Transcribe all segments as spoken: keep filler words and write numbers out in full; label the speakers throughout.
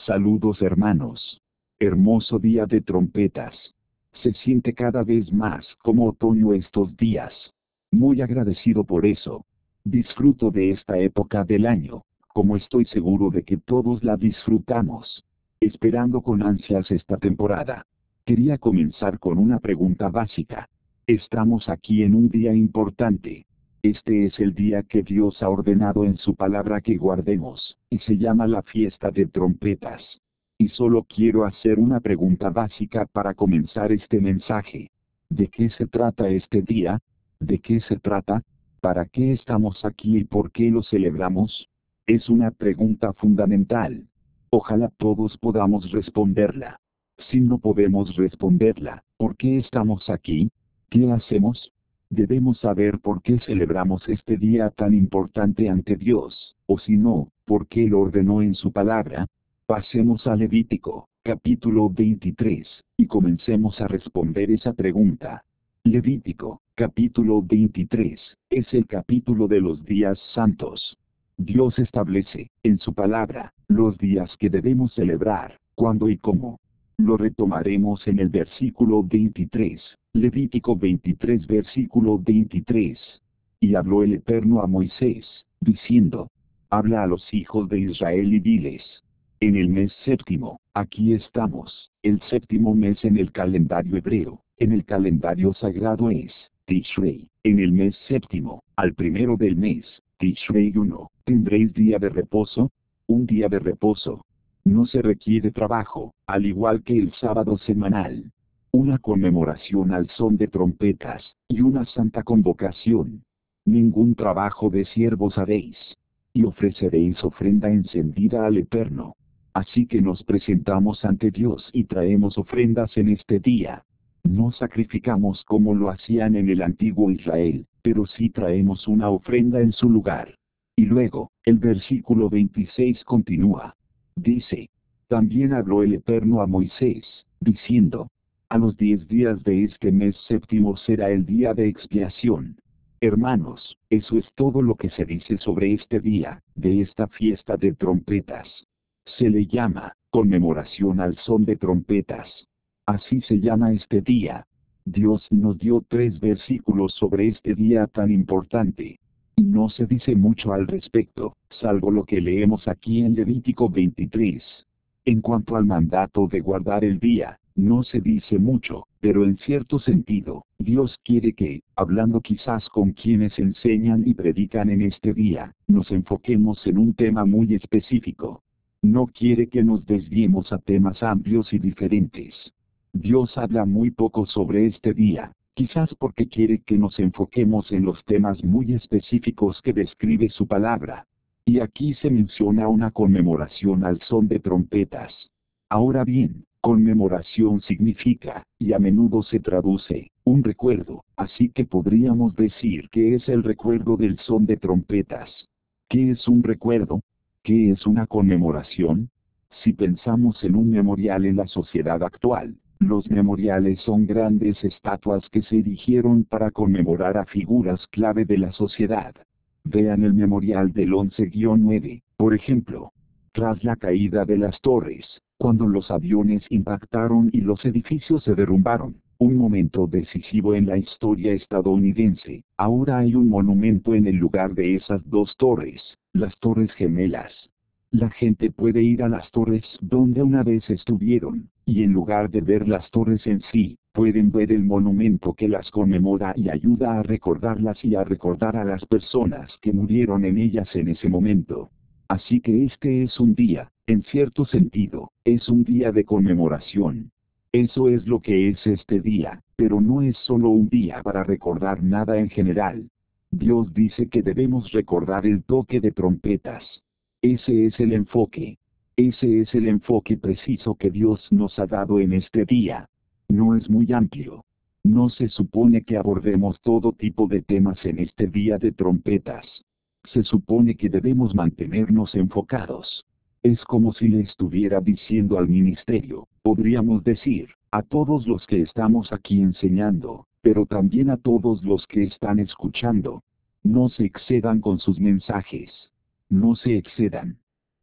Speaker 1: Saludos hermanos. Hermoso día de trompetas. Se siente cada vez más como otoño estos días. Muy agradecido por eso. Disfruto de esta época del año, como estoy seguro de que todos la disfrutamos. Esperando con ansias esta temporada. Quería comenzar con una pregunta básica. Estamos aquí en un día importante. Este es el día que Dios ha ordenado en su palabra que guardemos, y se llama la fiesta de trompetas. Y solo quiero hacer una pregunta básica para comenzar este mensaje. ¿De qué se trata este día? ¿De qué se trata? ¿Para qué estamos aquí y por qué lo celebramos? Es una pregunta fundamental. Ojalá todos podamos responderla. Si no podemos responderla, ¿por qué estamos aquí? ¿Qué hacemos? Debemos saber por qué celebramos este día tan importante ante Dios, o si no, por qué lo ordenó en su palabra. Pasemos a Levítico, capítulo veintitrés, y comencemos a responder esa pregunta. Levítico, capítulo veintitrés, es el capítulo de los días santos. Dios establece, en su palabra, los días que debemos celebrar, cuándo y cómo. Lo retomaremos en el versículo veintitrés, Levítico veintitrés versículo veintitrés. Y habló el Eterno a Moisés, diciendo: Habla a los hijos de Israel y diles: En el mes séptimo, aquí estamos, el séptimo mes en el calendario hebreo, en el calendario sagrado es Tishrei. En el mes séptimo, al primero del mes, Tishrei uno, tendréis día de reposo, un día de reposo. No se requiere trabajo, al igual que el sábado semanal. Una conmemoración al son de trompetas, y una santa convocación. Ningún trabajo de siervos haréis. Y ofreceréis ofrenda encendida al Eterno. Así que nos presentamos ante Dios y traemos ofrendas en este día. No sacrificamos como lo hacían en el antiguo Israel, pero sí traemos una ofrenda en su lugar. Y luego, el versículo veintiséis continúa. Dice: También habló el Eterno a Moisés, diciendo: A los diez días de este mes séptimo será el día de expiación. Hermanos, eso es todo lo que se dice sobre este día, de esta fiesta de trompetas. Se le llama conmemoración al son de trompetas. Así se llama este día. Dios nos dio tres versículos sobre este día tan importante. Y no se dice mucho al respecto, salvo lo que leemos aquí en Levítico veintitrés. En cuanto al mandato de guardar el día, no se dice mucho, pero en cierto sentido, Dios quiere que, hablando quizás con quienes enseñan y predican en este día, nos enfoquemos en un tema muy específico. No quiere que nos desviemos a temas amplios y diferentes. Dios habla muy poco sobre este día. Quizás porque quiere que nos enfoquemos en los temas muy específicos que describe su palabra. Y aquí se menciona una conmemoración al son de trompetas. Ahora bien, conmemoración significa, y a menudo se traduce, un recuerdo, así que podríamos decir que es el recuerdo del son de trompetas. ¿Qué es un recuerdo? ¿Qué es una conmemoración? Si pensamos en un memorial en la sociedad actual, los memoriales son grandes estatuas que se erigieron para conmemorar a figuras clave de la sociedad. Vean el memorial del once nueve, por ejemplo. Tras la caída de las torres, cuando los aviones impactaron y los edificios se derrumbaron, un momento decisivo en la historia estadounidense, ahora hay un monumento en el lugar de esas dos torres, las Torres Gemelas. La gente puede ir a las torres donde una vez estuvieron, y en lugar de ver las torres en sí, pueden ver el monumento que las conmemora y ayuda a recordarlas y a recordar a las personas que murieron en ellas en ese momento. Así que este es un día, en cierto sentido, es un día de conmemoración. Eso es lo que es este día, pero no es solo un día para recordar nada en general. Dios dice que debemos recordar el toque de trompetas. Ese es el enfoque. Ese es el enfoque preciso que Dios nos ha dado en este día. No es muy amplio. No se supone que abordemos todo tipo de temas en este día de trompetas. Se supone que debemos mantenernos enfocados. Es como si le estuviera diciendo al ministerio, podríamos decir, a todos los que estamos aquí enseñando, pero también a todos los que están escuchando. No se excedan con sus mensajes. No se excedan.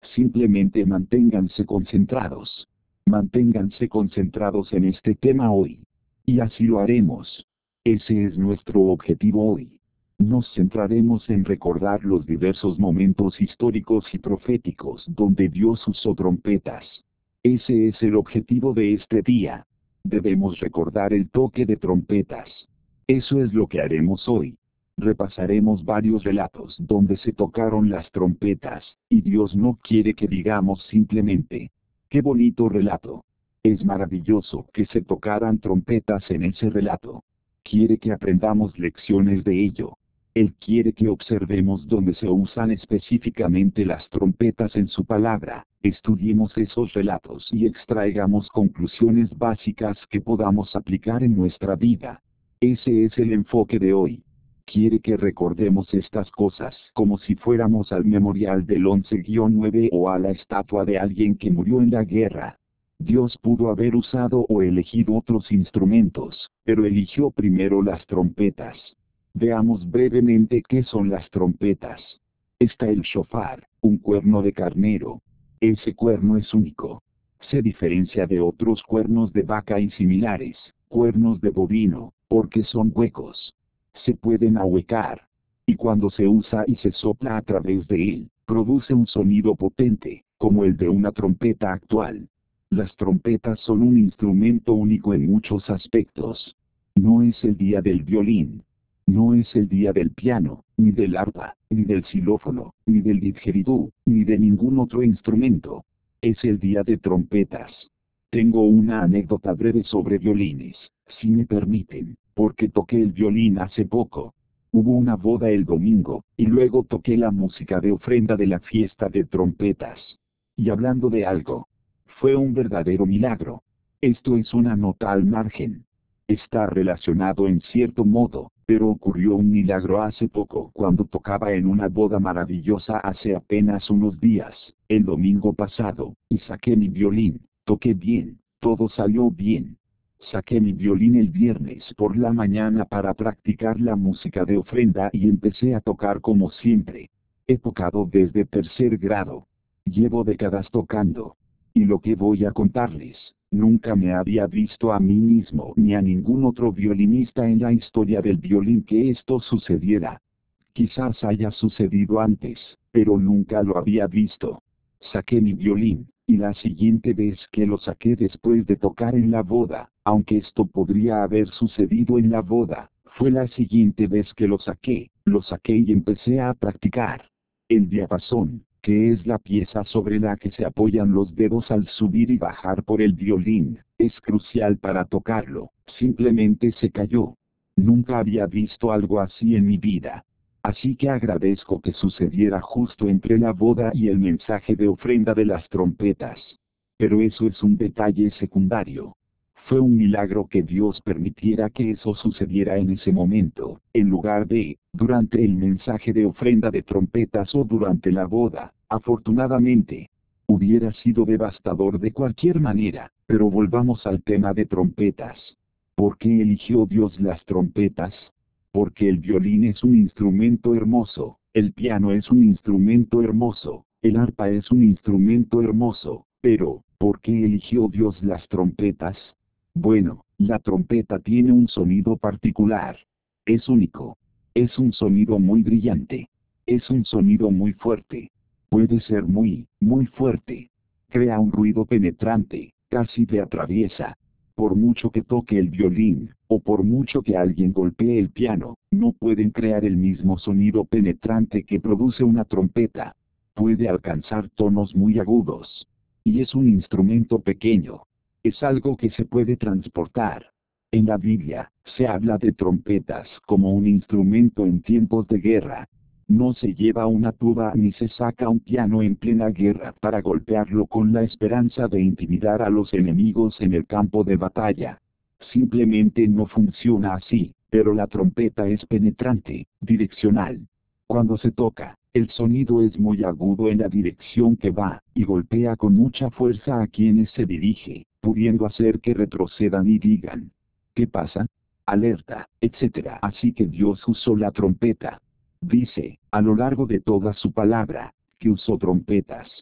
Speaker 1: Simplemente manténganse concentrados. Manténganse concentrados en este tema hoy. Y así lo haremos. Ese es nuestro objetivo hoy. Nos centraremos en recordar los diversos momentos históricos y proféticos donde Dios usó trompetas. Ese es el objetivo de este día. Debemos recordar el toque de trompetas. Eso es lo que haremos hoy. Repasaremos varios relatos donde se tocaron las trompetas, y Dios no quiere que digamos simplemente, ¡qué bonito relato! Es maravilloso que se tocaran trompetas en ese relato. Quiere que aprendamos lecciones de ello. Él quiere que observemos dónde se usan específicamente las trompetas en su palabra, estudiemos esos relatos y extraigamos conclusiones básicas que podamos aplicar en nuestra vida. Ese es el enfoque de hoy. Quiere que recordemos estas cosas como si fuéramos al memorial del once nueve o a la estatua de alguien que murió en la guerra. Dios pudo haber usado o elegido otros instrumentos, pero eligió primero las trompetas. Veamos brevemente qué son las trompetas. Está el shofar, un cuerno de carnero. Ese cuerno es único. Se diferencia de otros cuernos de vaca y similares, cuernos de bovino, porque son huecos. Se pueden ahuecar. Y cuando se usa y se sopla a través de él, produce un sonido potente, como el de una trompeta actual. Las trompetas son un instrumento único en muchos aspectos. No es el día del violín. No es el día del piano, ni del arpa, ni del xilófono, ni del didgeridoo, ni de ningún otro instrumento. Es el día de trompetas. Tengo una anécdota breve sobre violines, si me permiten, porque toqué el violín hace poco. Hubo una boda el domingo, y luego toqué la música de ofrenda de la fiesta de trompetas. Y hablando de algo, fue un verdadero milagro. Esto es una nota al margen. Está relacionado en cierto modo, pero ocurrió un milagro hace poco cuando tocaba en una boda maravillosa hace apenas unos días, el domingo pasado, y saqué mi violín, toqué bien, todo salió bien. Saqué mi violín el viernes por la mañana para practicar la música de ofrenda y empecé a tocar como siempre. He tocado desde tercer grado. Llevo décadas tocando. Y lo que voy a contarles, nunca me había visto a mí mismo ni a ningún otro violinista en la historia del violín que esto sucediera. Quizás haya sucedido antes, pero nunca lo había visto. Saqué mi violín, y la siguiente vez que lo saqué después de tocar en la boda, aunque esto podría haber sucedido en la boda, fue la siguiente vez que lo saqué, lo saqué y empecé a practicar. El diapasón, que es la pieza sobre la que se apoyan los dedos al subir y bajar por el violín, es crucial para tocarlo, simplemente se cayó. Nunca había visto algo así en mi vida. Así que agradezco que sucediera justo entre la boda y el mensaje de ofrenda de las trompetas. Pero eso es un detalle secundario. Fue un milagro que Dios permitiera que eso sucediera en ese momento, en lugar de, durante el mensaje de ofrenda de trompetas o durante la boda. Afortunadamente, hubiera sido devastador de cualquier manera, pero volvamos al tema de trompetas. ¿Por qué eligió Dios las trompetas? Porque el violín es un instrumento hermoso, el piano es un instrumento hermoso, el arpa es un instrumento hermoso, pero, ¿por qué eligió Dios las trompetas? Bueno, la trompeta tiene un sonido particular. Es único. Es un sonido muy brillante. Es un sonido muy fuerte. Puede ser muy, muy fuerte. Crea un ruido penetrante, casi te atraviesa. Por mucho que toque el violín, o por mucho que alguien golpee el piano, no pueden crear el mismo sonido penetrante que produce una trompeta. Puede alcanzar tonos muy agudos. Y es un instrumento pequeño. Es algo que se puede transportar. En la Biblia, se habla de trompetas como un instrumento en tiempos de guerra. No se lleva una tuba ni se saca un piano en plena guerra para golpearlo con la esperanza de intimidar a los enemigos en el campo de batalla. Simplemente no funciona así, pero la trompeta es penetrante, direccional. Cuando se toca, el sonido es muy agudo en la dirección que va, y golpea con mucha fuerza a quienes se dirige, pudiendo hacer que retrocedan y digan, ¿qué pasa? Alerta, etcétera. Así que Dios usó la trompeta. Dice, a lo largo de toda su palabra, que usó trompetas.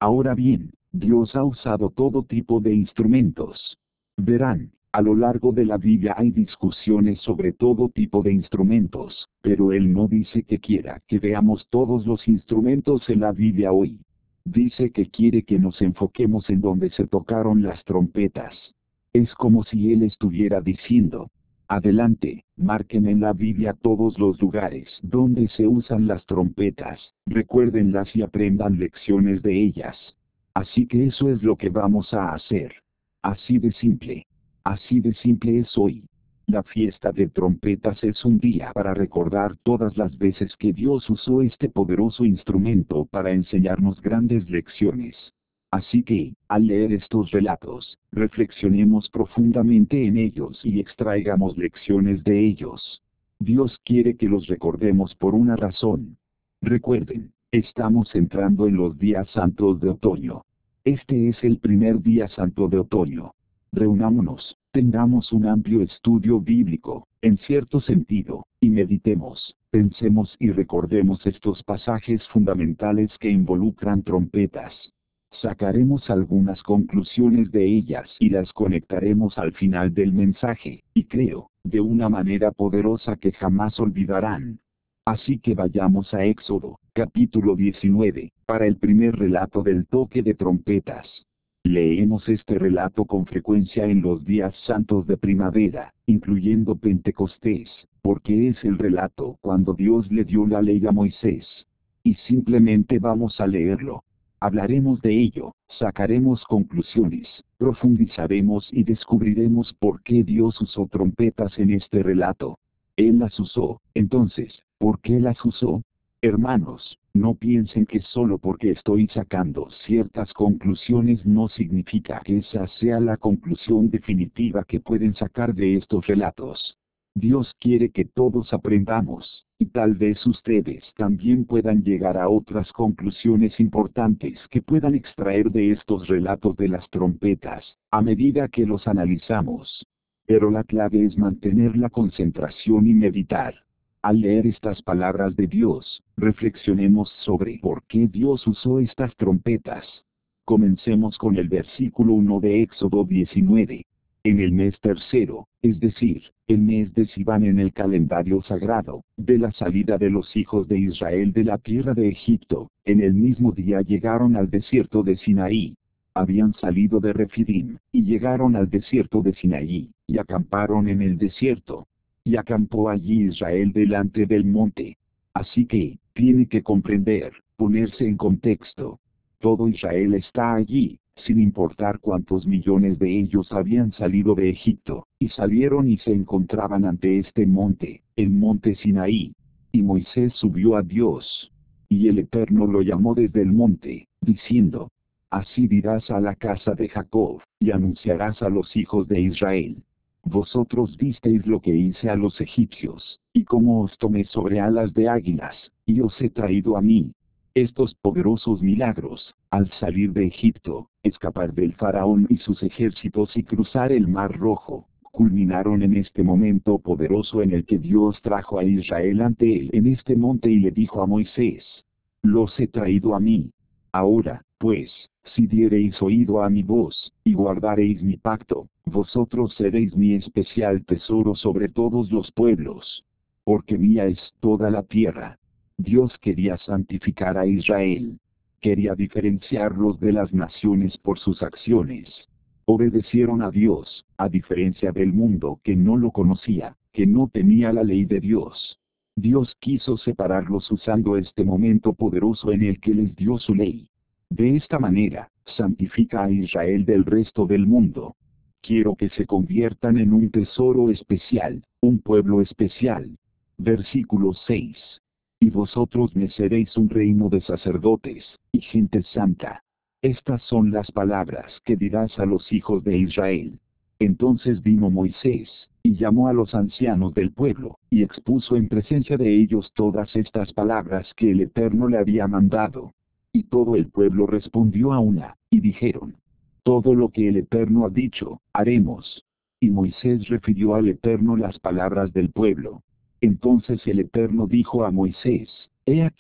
Speaker 1: Ahora bien, Dios ha usado todo tipo de instrumentos. Verán, a lo largo de la Biblia hay discusiones sobre todo tipo de instrumentos, pero Él no dice que quiera que veamos todos los instrumentos en la Biblia hoy. Dice que quiere que nos enfoquemos en donde se tocaron las trompetas. Es como si Él estuviera diciendo: adelante, marquen en la Biblia todos los lugares donde se usan las trompetas, recuérdenlas y aprendan lecciones de ellas. Así que eso es lo que vamos a hacer. Así de simple. Así de simple es hoy. La fiesta de trompetas es un día para recordar todas las veces que Dios usó este poderoso instrumento para enseñarnos grandes lecciones. Así que, al leer estos relatos, reflexionemos profundamente en ellos y extraigamos lecciones de ellos. Dios quiere que los recordemos por una razón. Recuerden, estamos entrando en los días santos de otoño. Este es el primer día santo de otoño. Reunámonos, tengamos un amplio estudio bíblico, en cierto sentido, y meditemos, pensemos y recordemos estos pasajes fundamentales que involucran trompetas. Sacaremos algunas conclusiones de ellas y las conectaremos al final del mensaje, y creo, de una manera poderosa que jamás olvidarán. Así que vayamos a Éxodo, capítulo diecinueve, para el primer relato del toque de trompetas. Leemos este relato con frecuencia en los días santos de primavera, incluyendo Pentecostés, porque es el relato cuando Dios le dio la ley a Moisés. Y simplemente vamos a leerlo. Hablaremos de ello, sacaremos conclusiones, profundizaremos y descubriremos por qué Dios usó trompetas en este relato. Él las usó, entonces, ¿por qué las usó? Hermanos, no piensen que solo porque estoy sacando ciertas conclusiones no significa que esa sea la conclusión definitiva que pueden sacar de estos relatos. Dios quiere que todos aprendamos, y tal vez ustedes también puedan llegar a otras conclusiones importantes que puedan extraer de estos relatos de las trompetas, a medida que los analizamos. Pero la clave es mantener la concentración y meditar. Al leer estas palabras de Dios, reflexionemos sobre por qué Dios usó estas trompetas. Comencemos con el versículo uno de Éxodo diecinueve. En el mes tercero, es decir, el mes de Sivan en el calendario sagrado, de la salida de los hijos de Israel de la tierra de Egipto, en el mismo día llegaron al desierto de Sinaí. Habían salido de Refidim, y llegaron al desierto de Sinaí, y acamparon en el desierto. Y acampó allí Israel delante del monte. Así que, tiene que comprender, ponerse en contexto. Todo Israel está allí, sin importar cuántos millones de ellos habían salido de Egipto, y salieron y se encontraban ante este monte, el monte Sinaí. Y Moisés subió a Dios. Y el Eterno lo llamó desde el monte, diciendo: así dirás a la casa de Jacob, y anunciarás a los hijos de Israel: vosotros visteis lo que hice a los egipcios, y cómo os tomé sobre alas de águilas, y os he traído a mí. Estos poderosos milagros, al salir de Egipto, escapar del faraón y sus ejércitos y cruzar el mar rojo, culminaron en este momento poderoso en el que Dios trajo a Israel ante él en este monte y le dijo a Moisés: los he traído a mí. Ahora, pues, si diereis oído a mi voz, y guardareis mi pacto, vosotros seréis mi especial tesoro sobre todos los pueblos. Porque mía es toda la tierra. Dios quería santificar a Israel. Quería diferenciarlos de las naciones por sus acciones. Obedecieron a Dios, a diferencia del mundo que no lo conocía, que no tenía la ley de Dios. Dios quiso separarlos usando este momento poderoso en el que les dio su ley. De esta manera, santifica a Israel del resto del mundo. Quiero que se conviertan en un tesoro especial, un pueblo especial. Versículo seis. Y vosotros me seréis un reino de sacerdotes, y gente santa. Estas son las palabras que dirás a los hijos de Israel. Entonces vino Moisés, y llamó a los ancianos del pueblo, y expuso en presencia de ellos todas estas palabras que el Eterno le había mandado. Y todo el pueblo respondió a una, y dijeron: todo lo que el Eterno ha dicho, haremos. Y Moisés refirió al Eterno las palabras del pueblo. Entonces el Eterno dijo a Moisés: he aquí,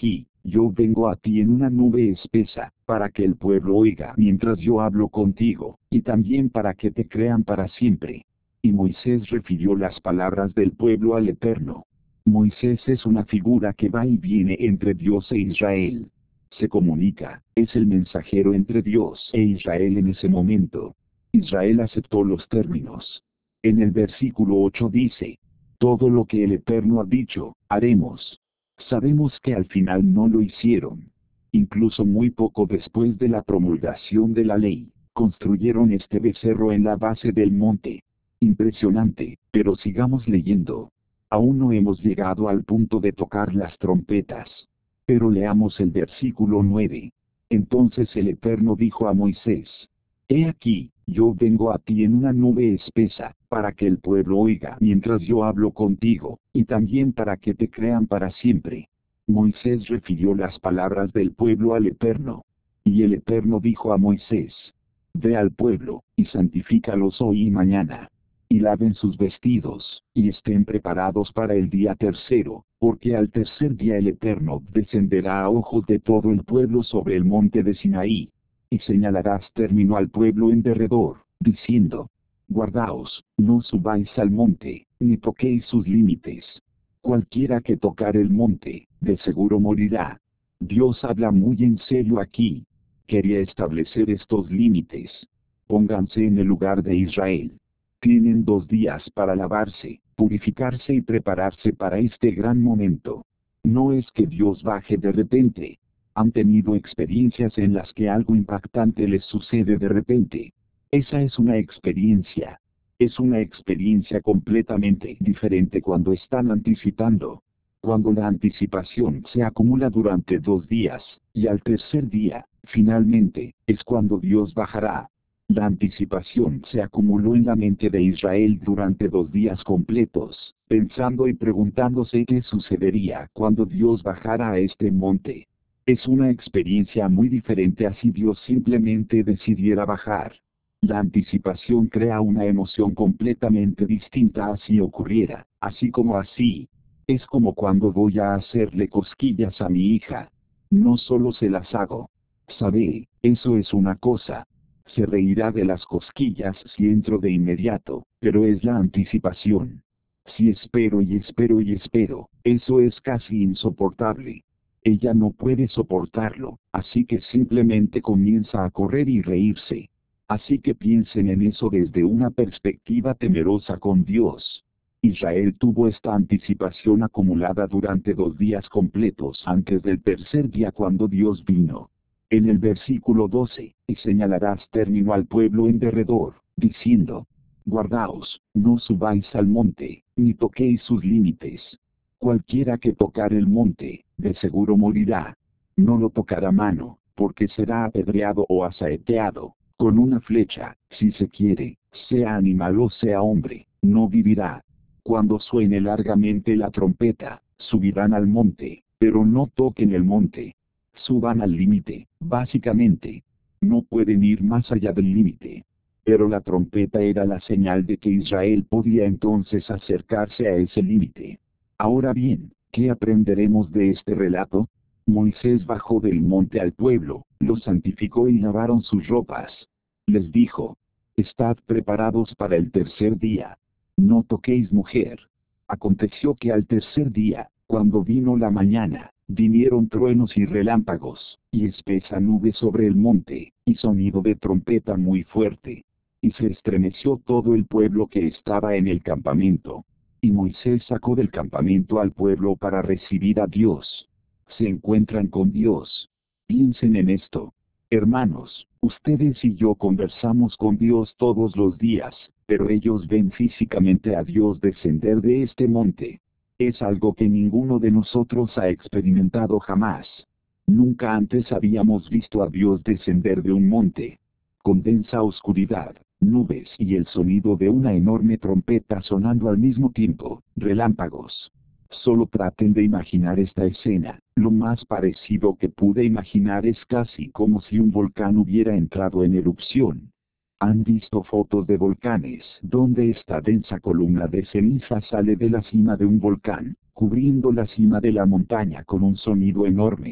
Speaker 1: yo vengo a ti en una nube espesa, para que el pueblo oiga mientras yo hablo contigo, y también para que te crean para siempre. Y Moisés refirió las palabras del pueblo al Eterno. Moisés es una figura que va y viene entre Dios e Israel. Se comunica, es el mensajero entre Dios e Israel en ese momento. Israel aceptó los términos. En el versículo ocho dice, todo lo que el Eterno ha dicho, haremos. Sabemos que al final no lo hicieron. Incluso muy poco después de la promulgación de la ley, construyeron este becerro en la base del monte. Impresionante, pero sigamos leyendo. Aún no hemos llegado al punto de tocar las trompetas. Pero leamos el versículo nueve. Entonces el Eterno dijo a Moisés, he aquí, yo vengo a ti en una nube espesa, para que el pueblo oiga mientras yo hablo contigo, y también para que te crean para siempre. Moisés refirió las palabras del pueblo al Eterno. Y el Eterno dijo a Moisés, ve al pueblo, y santifícalos hoy y mañana. Y laven sus vestidos, y estén preparados para el día tercero, porque al tercer día el Eterno descenderá a ojos de todo el pueblo sobre el monte de Sinaí. Y señalarás término al pueblo en derredor, diciendo, guardaos, no subáis al monte, ni toquéis sus límites. Cualquiera que tocar el monte, de seguro morirá. Dios habla muy en serio aquí. Quería establecer estos límites. Pónganse en el lugar de Israel. Tienen dos días para lavarse, purificarse y prepararse para este gran momento. No es que Dios baje de repente. Han tenido experiencias en las que algo impactante les sucede de repente. Esa es una experiencia. Es una experiencia completamente diferente cuando están anticipando. Cuando la anticipación se acumula durante dos días, y al tercer día, finalmente, es cuando Dios bajará. La anticipación se acumuló en la mente de Israel durante dos días completos, pensando y preguntándose qué sucedería cuando Dios bajara a este monte. Es una experiencia muy diferente a si Dios simplemente decidiera bajar. La anticipación crea una emoción completamente distinta a si ocurriera, así como así. Es como cuando voy a hacerle cosquillas a mi hija. No solo se las hago. Sabe, eso es una cosa. Se reirá de las cosquillas si entro de inmediato, pero es la anticipación. Si espero y espero y espero, eso es casi insoportable. Ella no puede soportarlo, así que simplemente comienza a correr y reírse. Así que piensen en eso desde una perspectiva temerosa con Dios. Israel tuvo esta anticipación acumulada durante dos días completos antes del tercer día cuando Dios vino. En el versículo doce, y señalarás término al pueblo en derredor, diciendo, guardaos, no subáis al monte, ni toquéis sus límites. Cualquiera que tocar el monte, de seguro morirá. No lo tocará mano, porque será apedreado o asaeteado, con una flecha, si se quiere, sea animal o sea hombre, no vivirá. Cuando suene largamente la trompeta, subirán al monte, pero no toquen el monte. Suban al límite, básicamente. No pueden ir más allá del límite. Pero la trompeta era la señal de que Israel podía entonces acercarse a ese límite. Ahora bien, ¿qué aprenderemos de este relato? Moisés bajó del monte al pueblo, los santificó y lavaron sus ropas. Les dijo, estad preparados para el tercer día. No toquéis mujer. Aconteció que al tercer día, cuando vino la mañana, vinieron truenos y relámpagos, y espesa nube sobre el monte, y sonido de trompeta muy fuerte. Y se estremeció todo el pueblo que estaba en el campamento. Y Moisés sacó del campamento al pueblo para recibir a Dios. Se encuentran con Dios. Piensen en esto. Hermanos, ustedes y yo conversamos con Dios todos los días, pero ellos ven físicamente a Dios descender de este monte. Es algo que ninguno de nosotros ha experimentado jamás. Nunca antes habíamos visto a Dios descender de un monte. Con densa oscuridad, nubes y el sonido de una enorme trompeta sonando al mismo tiempo, relámpagos. Solo traten de imaginar esta escena. Lo más parecido que pude imaginar es casi como si un volcán hubiera entrado en erupción. ¿Han visto fotos de volcanes donde esta densa columna de ceniza sale de la cima de un volcán, cubriendo la cima de la montaña con un sonido enorme?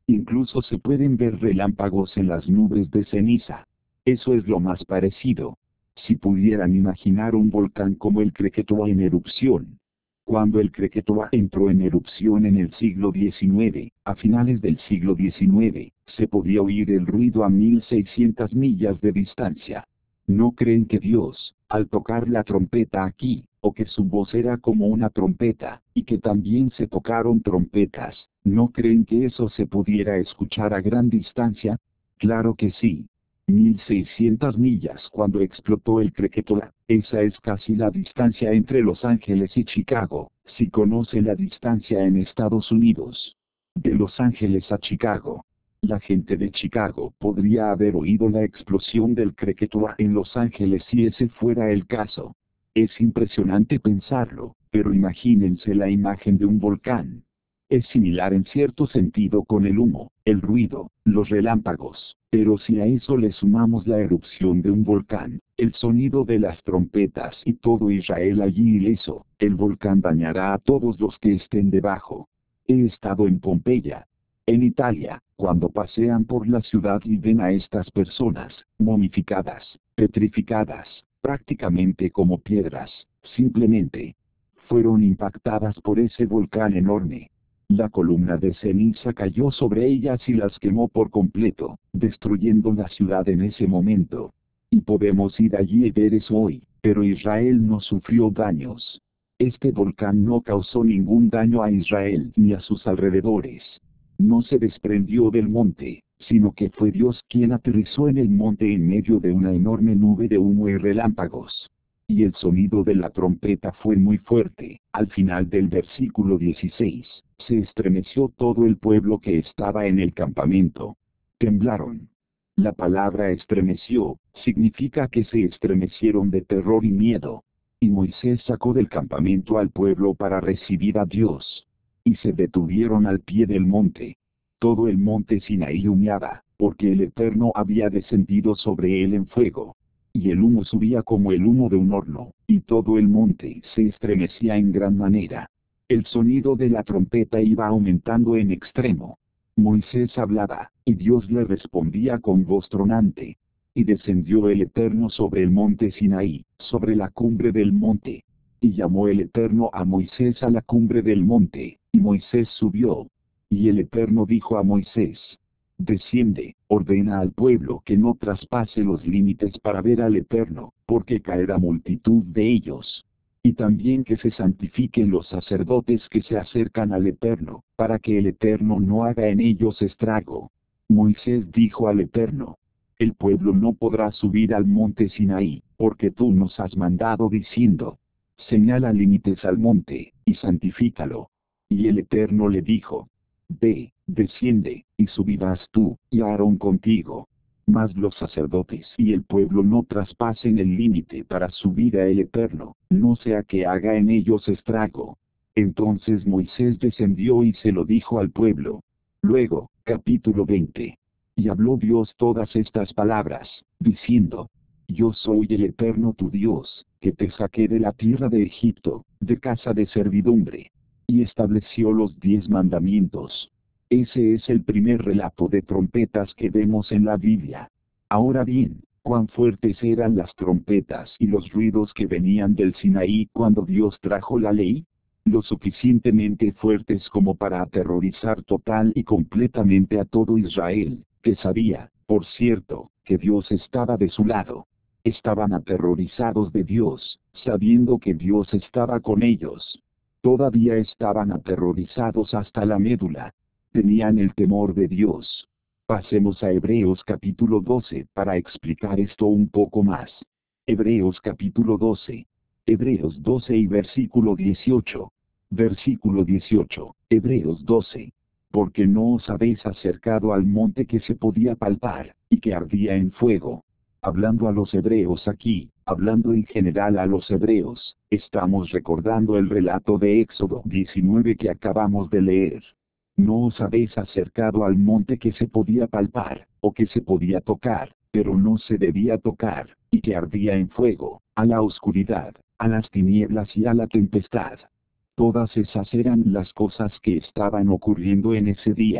Speaker 1: Incluso se pueden ver relámpagos en las nubes de ceniza. Eso es lo más parecido. Si pudieran imaginar un volcán como el Krakatoa en erupción. Cuando el Krakatoa entró en erupción en el siglo diecinueve, a finales del siglo diecinueve, se podía oír el ruido a mil seiscientas millas de distancia. ¿No creen que Dios, al tocar la trompeta aquí, o que su voz era como una trompeta, y que también se tocaron trompetas, no creen que eso se pudiera escuchar a gran distancia? Claro que sí. mil seiscientas millas cuando explotó el Krakatoa, esa es casi la distancia entre Los Ángeles y Chicago, si conoce la distancia en Estados Unidos. De Los Ángeles a Chicago. La gente de Chicago podría haber oído la explosión del Krakatoa en Los Ángeles si ese fuera el caso. Es impresionante pensarlo, pero imagínense la imagen de un volcán. Es similar en cierto sentido con el humo, el ruido, los relámpagos, pero si a eso le sumamos la erupción de un volcán, el sonido de las trompetas y todo Israel allí ileso, el volcán dañará a todos los que estén debajo. He estado en Pompeya, en Italia, cuando pasean por la ciudad y ven a estas personas, momificadas, petrificadas, prácticamente como piedras, simplemente fueron impactadas por ese volcán enorme. La columna de ceniza cayó sobre ellas y las quemó por completo, destruyendo la ciudad en ese momento. Y podemos ir allí y ver eso hoy, pero Israel no sufrió daños. Este volcán no causó ningún daño a Israel ni a sus alrededores. No se desprendió del monte, sino que fue Dios quien aterrizó en el monte en medio de una enorme nube de humo y relámpagos. Y el sonido de la trompeta fue muy fuerte. Al final del versículo dieciséis, se estremeció todo el pueblo que estaba en el campamento. Temblaron. La palabra estremeció, significa que se estremecieron de terror y miedo. Y Moisés sacó del campamento al pueblo para recibir a Dios. Y se detuvieron al pie del monte. Todo el monte Sinaí humeaba, porque el Eterno había descendido sobre él en fuego. Y el humo subía como el humo de un horno, y todo el monte se estremecía en gran manera. El sonido de la trompeta iba aumentando en extremo. Moisés hablaba, y Dios le respondía con voz tronante. Y descendió el Eterno sobre el monte Sinaí, sobre la cumbre del monte. Y llamó el Eterno a Moisés a la cumbre del monte, y Moisés subió. Y el Eterno dijo a Moisés: Desciende, ordena al pueblo que no traspase los límites para ver al Eterno, porque caerá multitud de ellos. Y también que se santifiquen los sacerdotes que se acercan al Eterno, para que el Eterno no haga en ellos estrago. Moisés dijo al Eterno: El pueblo no podrá subir al monte Sinaí, porque tú nos has mandado diciendo: Señala límites al monte, y santifícalo. Y el Eterno le dijo: Ve, desciende, y subirás tú, y Aarón contigo. Mas los sacerdotes y el pueblo no traspasen el límite para subir a el Eterno, no sea que haga en ellos estrago. Entonces Moisés descendió y se lo dijo al pueblo. Luego, capítulo veinte. Y habló Dios todas estas palabras, diciendo: Yo soy el Eterno tu Dios, que te saqué de la tierra de Egipto, de casa de servidumbre. Y estableció los diez mandamientos. Ese es el primer relato de trompetas que vemos en la Biblia. Ahora bien, cuán fuertes eran las trompetas y los ruidos que venían del Sinaí cuando Dios trajo la ley. Lo suficientemente fuertes como para aterrorizar total y completamente a todo Israel, que sabía, por cierto, que Dios estaba de su lado. Estaban aterrorizados de Dios, sabiendo que Dios estaba con ellos. Todavía estaban aterrorizados hasta la médula. Tenían el temor de Dios. Pasemos a Hebreos capítulo doce para explicar esto un poco más. Hebreos capítulo doce. Hebreos doce y versículo dieciocho. Versículo dieciocho, Hebreos doce. Porque no os habéis acercado al monte que se podía palpar, y que ardía en fuego. Hablando a los hebreos aquí, hablando en general a los hebreos, estamos recordando el relato de Éxodo diecinueve que acabamos de leer. No os habéis acercado al monte que se podía palpar, o que se podía tocar, pero no se debía tocar, y que ardía en fuego, a la oscuridad, a las tinieblas y a la tempestad. Todas esas eran las cosas que estaban ocurriendo en ese día.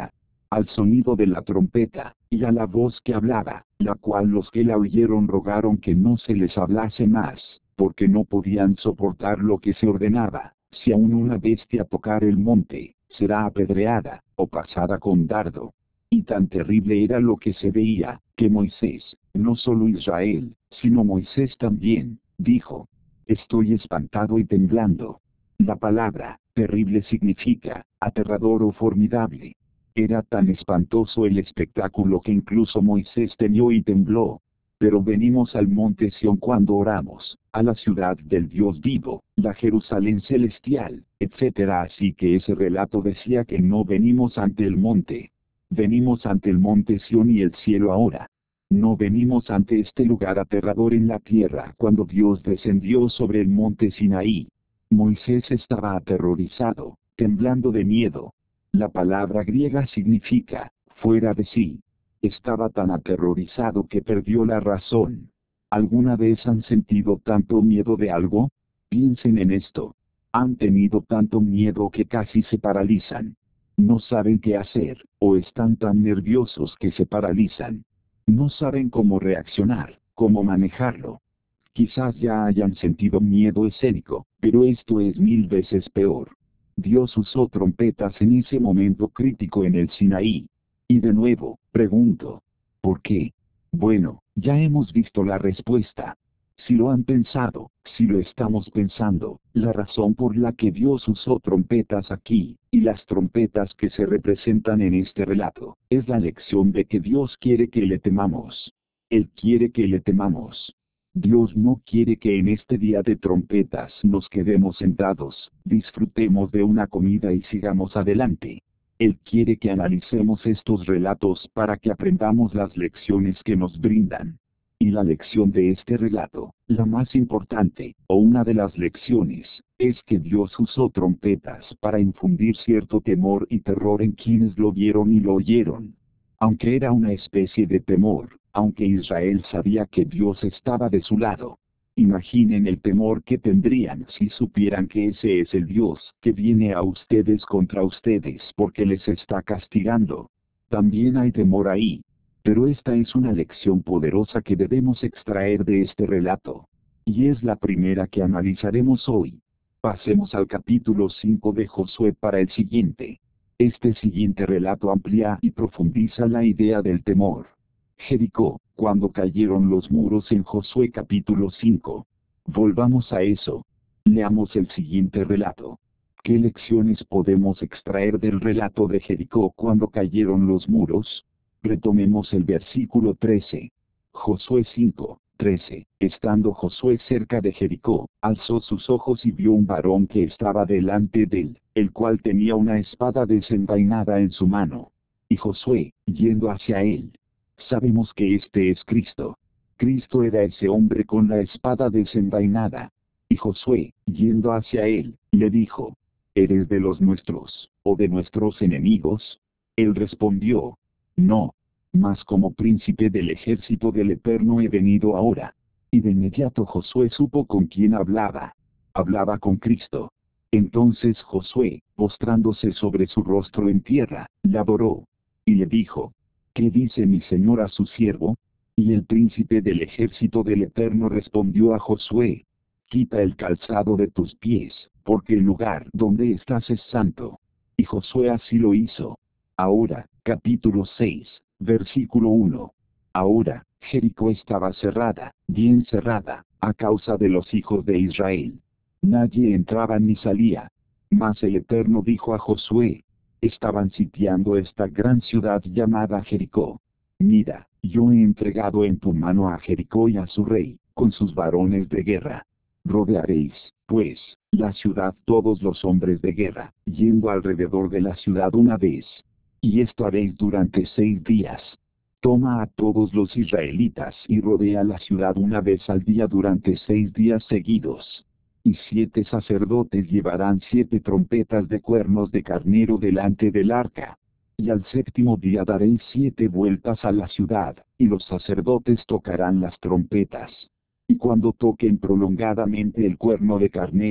Speaker 1: al sonido de la trompeta, y a la voz que hablaba, la cual los que la oyeron rogaron que no se les hablase más, porque no podían soportar lo que se ordenaba. Si aún una bestia tocar el monte, será apedreada, o pasada con dardo. Y tan terrible era lo que se veía, que Moisés, no solo Israel, sino Moisés también, dijo: estoy espantado y temblando. La palabra terrible significa aterrador o formidable. Era tan espantoso el espectáculo que incluso Moisés temió y tembló. Pero venimos al monte Sión cuando oramos, a la ciudad del Dios vivo, la Jerusalén celestial, etcétera. Así que ese relato decía que no venimos ante el monte. Venimos ante el monte Sión y el cielo ahora. No venimos ante este lugar aterrador en la tierra cuando Dios descendió sobre el monte Sinaí. Moisés estaba aterrorizado, temblando de miedo. La palabra griega significa fuera de sí. Estaba tan aterrorizado que perdió la razón. ¿Alguna vez han sentido tanto miedo de algo? Piensen en esto. Han tenido tanto miedo que casi se paralizan. No saben qué hacer, o están tan nerviosos que se paralizan. No saben cómo reaccionar, cómo manejarlo. Quizás ya hayan sentido miedo escénico, pero esto es mil veces peor. Dios usó trompetas en ese momento crítico en el Sinaí. Y de nuevo, pregunto, ¿por qué? Bueno, ya hemos visto la respuesta. Si lo han pensado, si lo estamos pensando, la razón por la que Dios usó trompetas aquí, y las trompetas que se representan en este relato, es la lección de que Dios quiere que le temamos. Él quiere que le temamos. Dios no quiere que en este día de trompetas nos quedemos sentados, disfrutemos de una comida y sigamos adelante. Él quiere que analicemos estos relatos para que aprendamos las lecciones que nos brindan. Y la lección de este relato, la más importante, o una de las lecciones, es que Dios usó trompetas para infundir cierto temor y terror en quienes lo vieron y lo oyeron. Aunque era una especie de temor, aunque Israel sabía que Dios estaba de su lado. Imaginen el temor que tendrían si supieran que ese es el Dios que viene a ustedes contra ustedes porque les está castigando. También hay temor ahí. Pero esta es una lección poderosa que debemos extraer de este relato. Y es la primera que analizaremos hoy. Pasemos al capítulo cinco de Josué para el siguiente. Este siguiente relato amplía y profundiza la idea del temor. Jericó, cuando cayeron los muros en Josué capítulo cinco. Volvamos a eso. Leamos el siguiente relato. ¿Qué lecciones podemos extraer del relato de Jericó cuando cayeron los muros? Retomemos el versículo trece. Josué cinco, trece. Estando Josué cerca de Jericó, alzó sus ojos y vio un varón que estaba delante de él, el cual tenía una espada desenvainada en su mano. Y Josué, yendo hacia él, sabemos que este es Cristo. Cristo era ese hombre con la espada desenvainada. Y Josué, yendo hacia él, le dijo: ¿eres de los nuestros, o de nuestros enemigos? Él respondió: no, mas como príncipe del ejército del Eterno he venido ahora. Y de inmediato Josué supo con quién hablaba. Hablaba con Cristo. Entonces Josué, postrándose sobre su rostro en tierra, le adoró. Y le dijo: ¿qué dice mi señor a su siervo? Y el príncipe del ejército del Eterno respondió a Josué: quita el calzado de tus pies, porque el lugar donde estás es santo. Y Josué así lo hizo. Ahora, capítulo seis, versículo uno. Ahora, Jericó estaba cerrada, bien cerrada, a causa de los hijos de Israel. Nadie entraba ni salía. Mas el Eterno dijo a Josué: estaban sitiando esta gran ciudad llamada Jericó. Mira, yo he entregado en tu mano a Jericó y a su rey, con sus varones de guerra. Rodearéis, pues, la ciudad todos los hombres de guerra, yendo alrededor de la ciudad una vez. Y esto haréis durante seis días. Toma a todos los israelitas y rodea la ciudad una vez al día durante seis días seguidos. Y siete sacerdotes llevarán siete trompetas de cuernos de carnero delante del arca. Y al séptimo día daréis siete vueltas a la ciudad, y los sacerdotes tocarán las trompetas. Y cuando toquen prolongadamente el cuerno de carnero,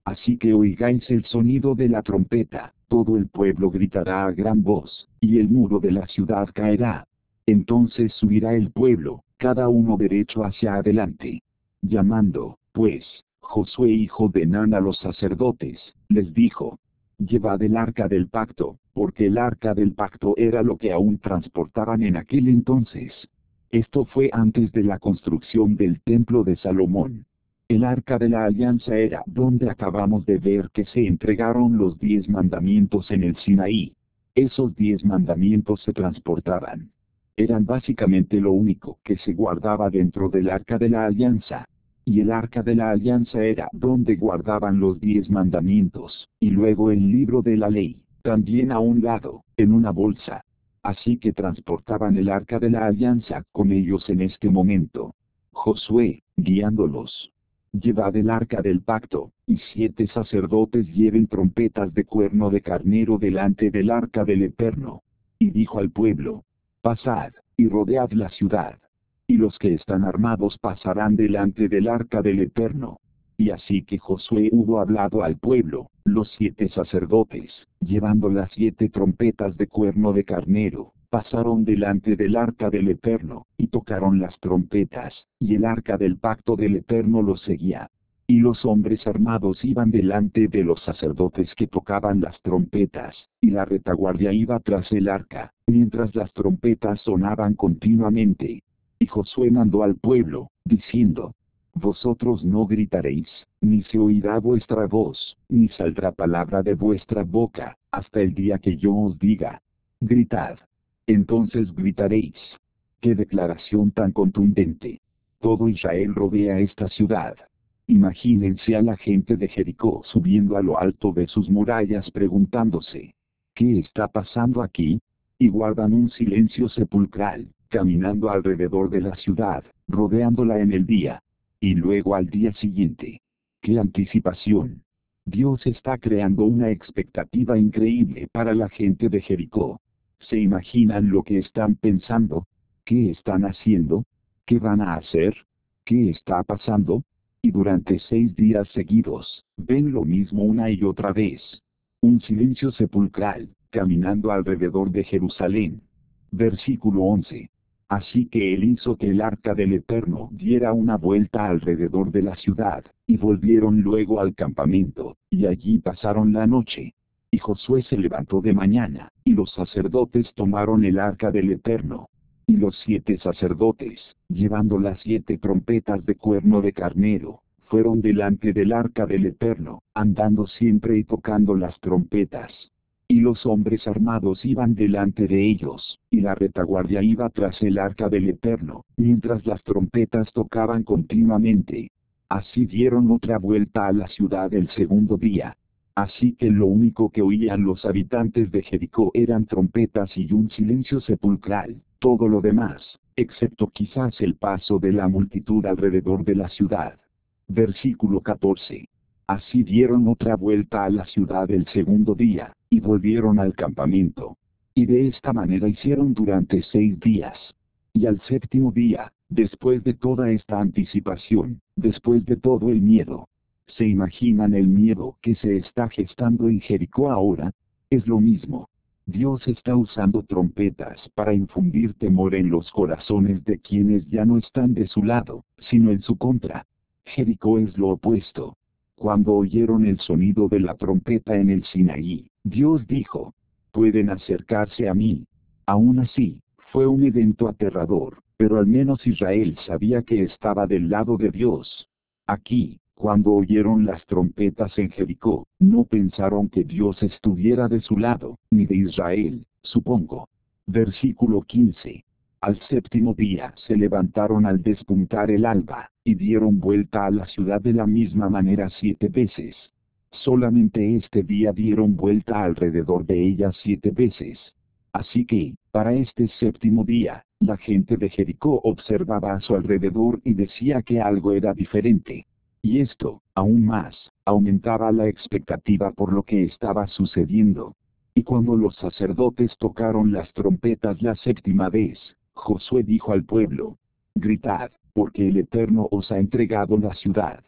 Speaker 1: Así que oigáis el sonido de la trompeta, todo el pueblo gritará a gran voz, y el muro de la ciudad caerá. Entonces subirá el pueblo, cada uno derecho hacia adelante. Llamando, pues, Josué hijo de Nun a los sacerdotes, les dijo: llevad el arca del pacto, porque el arca del pacto era lo que aún transportaban en aquel entonces. Esto fue antes de la construcción del templo de Salomón. El arca de la alianza era donde acabamos de ver que se entregaron los diez mandamientos en el Sinaí. Esos diez mandamientos se transportaban. Eran básicamente lo único que se guardaba dentro del arca de la alianza. Y el arca de la alianza era donde guardaban los diez mandamientos, y luego el libro de la ley, también a un lado, en una bolsa. Así que transportaban el arca de la alianza con ellos en este momento. Josué, guiándolos: llevad el arca del pacto, y siete sacerdotes lleven trompetas de cuerno de carnero delante del arca del Eterno. Y dijo al pueblo: pasad, y rodead la ciudad. Y los que están armados pasarán delante del arca del Eterno. Y así que Josué hubo hablado al pueblo, los siete sacerdotes, llevando las siete trompetas de cuerno de carnero, pasaron delante del arca del Eterno, y tocaron las trompetas, y el arca del pacto del Eterno los seguía. Y los hombres armados iban delante de los sacerdotes que tocaban las trompetas, y la retaguardia iba tras el arca, mientras las trompetas sonaban continuamente. Y Josué mandó al pueblo, diciendo: vosotros no gritaréis, ni se oirá vuestra voz, ni saldrá palabra de vuestra boca, hasta el día que yo os diga: gritad. Entonces gritaréis. ¡Qué declaración tan contundente! Todo Israel rodea esta ciudad. Imagínense a la gente de Jericó subiendo a lo alto de sus murallas preguntándose: ¿qué está pasando aquí? Y guardan un silencio sepulcral, caminando alrededor de la ciudad, rodeándola en el día. Y luego al día siguiente. ¡Qué anticipación! Dios está creando una expectativa increíble para la gente de Jericó. ¿Se imaginan lo que están pensando? ¿Qué están haciendo? ¿Qué van a hacer? ¿Qué está pasando? Y durante seis días seguidos, ven lo mismo una y otra vez. Un silencio sepulcral, caminando alrededor de Jerusalén. Versículo once. Así que él hizo que el arca del Eterno diera una vuelta alrededor de la ciudad, y volvieron luego al campamento, y allí pasaron la noche. Y Josué se levantó de mañana, y los sacerdotes tomaron el arca del Eterno. Y los siete sacerdotes, llevando las siete trompetas de cuerno de carnero, fueron delante del arca del Eterno, andando siempre y tocando las trompetas. Y los hombres armados iban delante de ellos, y la retaguardia iba tras el arca del Eterno, mientras las trompetas tocaban continuamente. Así dieron otra vuelta a la ciudad el segundo día. Así que lo único que oían los habitantes de Jericó eran trompetas y un silencio sepulcral, todo lo demás, excepto quizás el paso de la multitud alrededor de la ciudad. Versículo catorce. Así dieron otra vuelta a la ciudad el segundo día, y volvieron al campamento. Y de esta manera hicieron durante seis días. Y al séptimo día, después de toda esta anticipación, después de todo el miedo, ¿se imaginan el miedo que se está gestando en Jericó ahora? Es lo mismo. Dios está usando trompetas para infundir temor en los corazones de quienes ya no están de su lado, sino en su contra. Jericó es lo opuesto. Cuando oyeron el sonido de la trompeta en el Sinaí, Dios dijo: pueden acercarse a mí. Aún así, fue un evento aterrador, pero al menos Israel sabía que estaba del lado de Dios. Aquí, cuando oyeron las trompetas en Jericó, no pensaron que Dios estuviera de su lado, ni de Israel, supongo. Versículo quince. Al séptimo día se levantaron al despuntar el alba, y dieron vuelta a la ciudad de la misma manera siete veces. Solamente este día dieron vuelta alrededor de ella siete veces. Así que, para este séptimo día, la gente de Jericó observaba a su alrededor y decía que algo era diferente. Y esto, aún más, aumentaba la expectativa por lo que estaba sucediendo. Y cuando los sacerdotes tocaron las trompetas la séptima vez, Josué dijo al pueblo: gritad, porque el Eterno os ha entregado la ciudad.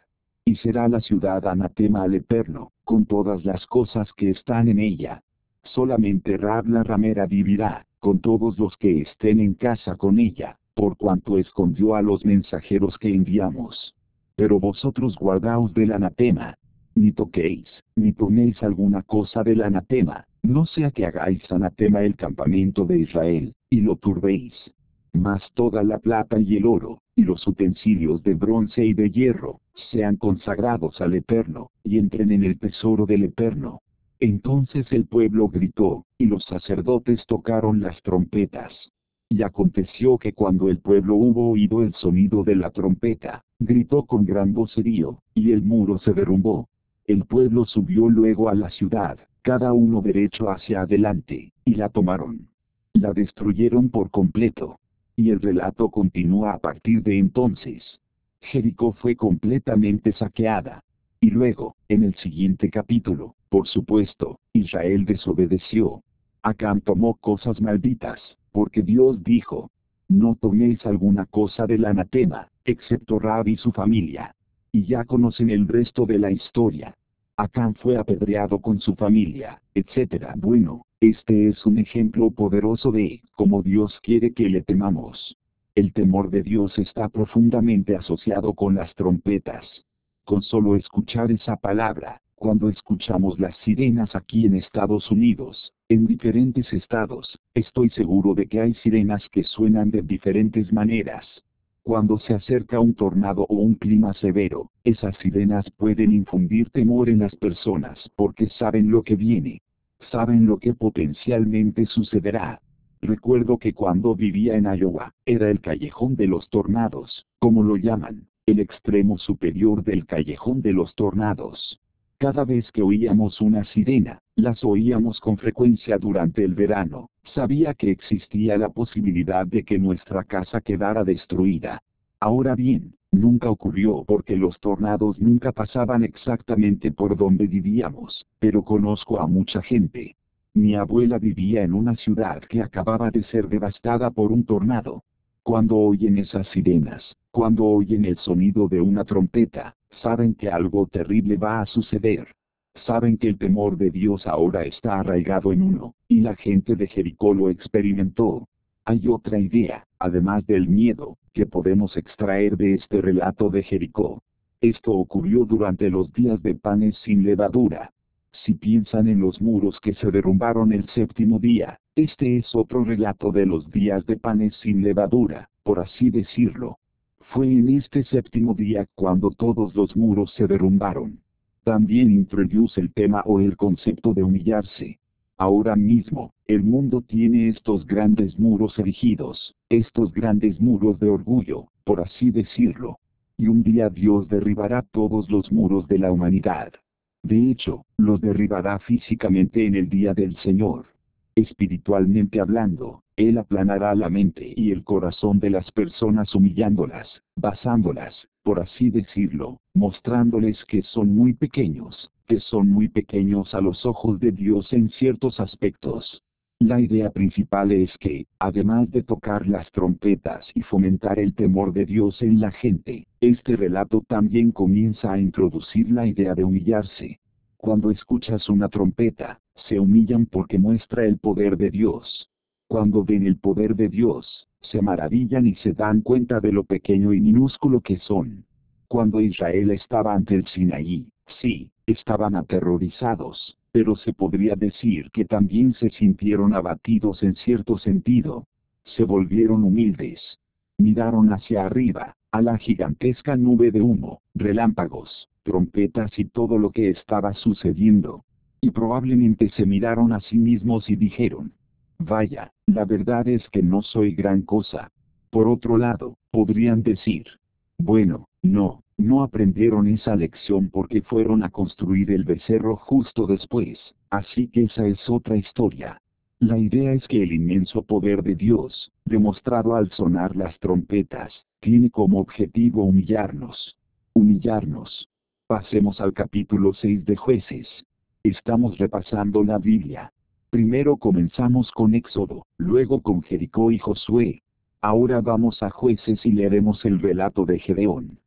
Speaker 1: Y será la ciudad anatema al Eterno, con todas las cosas que están en ella. Solamente Rab la ramera vivirá, con todos los que estén en casa con ella, por cuanto escondió a los mensajeros que enviamos. Pero vosotros guardaos del anatema. Ni toquéis, ni toméis alguna cosa del anatema, no sea que hagáis anatema el campamento de Israel, y lo turbéis. Mas toda la plata y el oro, y los utensilios de bronce y de hierro, sean consagrados al Eterno, y entren en el tesoro del Eterno. Entonces el pueblo gritó, y los sacerdotes tocaron las trompetas. Y aconteció que cuando el pueblo hubo oído el sonido de la trompeta, gritó con gran vocerío, y el muro se derrumbó. El pueblo subió luego a la ciudad, cada uno derecho hacia adelante, y la tomaron. La destruyeron por completo. Y el relato continúa a partir de entonces. Jericó fue completamente saqueada. Y luego, en el siguiente capítulo, por supuesto, Israel desobedeció. Acán tomó cosas malditas, porque Dios dijo: no toméis alguna cosa del anatema, excepto Rab y su familia. Y ya conocen el resto de la historia. Acán fue apedreado con su familia, etcétera. Bueno, este es un ejemplo poderoso de cómo Dios quiere que le temamos. El temor de Dios está profundamente asociado con las trompetas. Con solo escuchar esa palabra, cuando escuchamos las sirenas aquí en Estados Unidos, en diferentes estados, estoy seguro de que hay sirenas que suenan de diferentes maneras. Cuando se acerca un tornado o un clima severo, esas sirenas pueden infundir temor en las personas porque saben lo que viene. Saben lo que potencialmente sucederá. Recuerdo que cuando vivía en Iowa, era el callejón de los tornados, como lo llaman, el extremo superior del callejón de los tornados. Cada vez que oíamos una sirena, las oíamos con frecuencia durante el verano, sabía que existía la posibilidad de que nuestra casa quedara destruida. Ahora bien, nunca ocurrió porque los tornados nunca pasaban exactamente por donde vivíamos, pero conozco a mucha gente. Mi abuela vivía en una ciudad que acababa de ser devastada por un tornado. Cuando oyen esas sirenas, cuando oyen el sonido de una trompeta, saben que algo terrible va a suceder. Saben que el temor de Dios ahora está arraigado en uno, y la gente de Jericó lo experimentó. Hay otra idea, además del miedo, que podemos extraer de este relato de Jericó. Esto ocurrió durante los días de panes sin levadura. Si piensan en los muros que se derrumbaron el séptimo día, este es otro relato de los días de panes sin levadura, por así decirlo. Fue en este séptimo día cuando todos los muros se derrumbaron. También introduce el tema o el concepto de humillarse. Ahora mismo, el mundo tiene estos grandes muros erigidos, estos grandes muros de orgullo, por así decirlo. Y un día Dios derribará todos los muros de la humanidad. De hecho, los derribará físicamente en el día del Señor. Espiritualmente hablando, Él aplanará la mente y el corazón de las personas humillándolas, basándolas, por así decirlo, mostrándoles que son muy pequeños, que son muy pequeños a los ojos de Dios en ciertos aspectos. La idea principal es que, además de tocar las trompetas y fomentar el temor de Dios en la gente, este relato también comienza a introducir la idea de humillarse. Cuando escuchas una trompeta, se humillan porque muestra el poder de Dios. Cuando ven el poder de Dios, se maravillan y se dan cuenta de lo pequeño y minúsculo que son. Cuando Israel estaba ante el Sinaí, sí, estaban aterrorizados, pero se podría decir que también se sintieron abatidos en cierto sentido. Se volvieron humildes. Miraron hacia arriba, a la gigantesca nube de humo, relámpagos, trompetas y todo lo que estaba sucediendo. Y probablemente se miraron a sí mismos y dijeron: vaya, la verdad es que no soy gran cosa. Por otro lado, podrían decir: bueno, no, no aprendieron esa lección porque fueron a construir el becerro justo después, así que esa es otra historia. La idea es que el inmenso poder de Dios, demostrado al sonar las trompetas, tiene como objetivo humillarnos. Humillarnos. Pasemos al capítulo seis de Jueces. Estamos repasando la Biblia. Primero comenzamos con Éxodo, luego con Jericó y Josué. Ahora vamos a Jueces y leeremos el relato de Gedeón.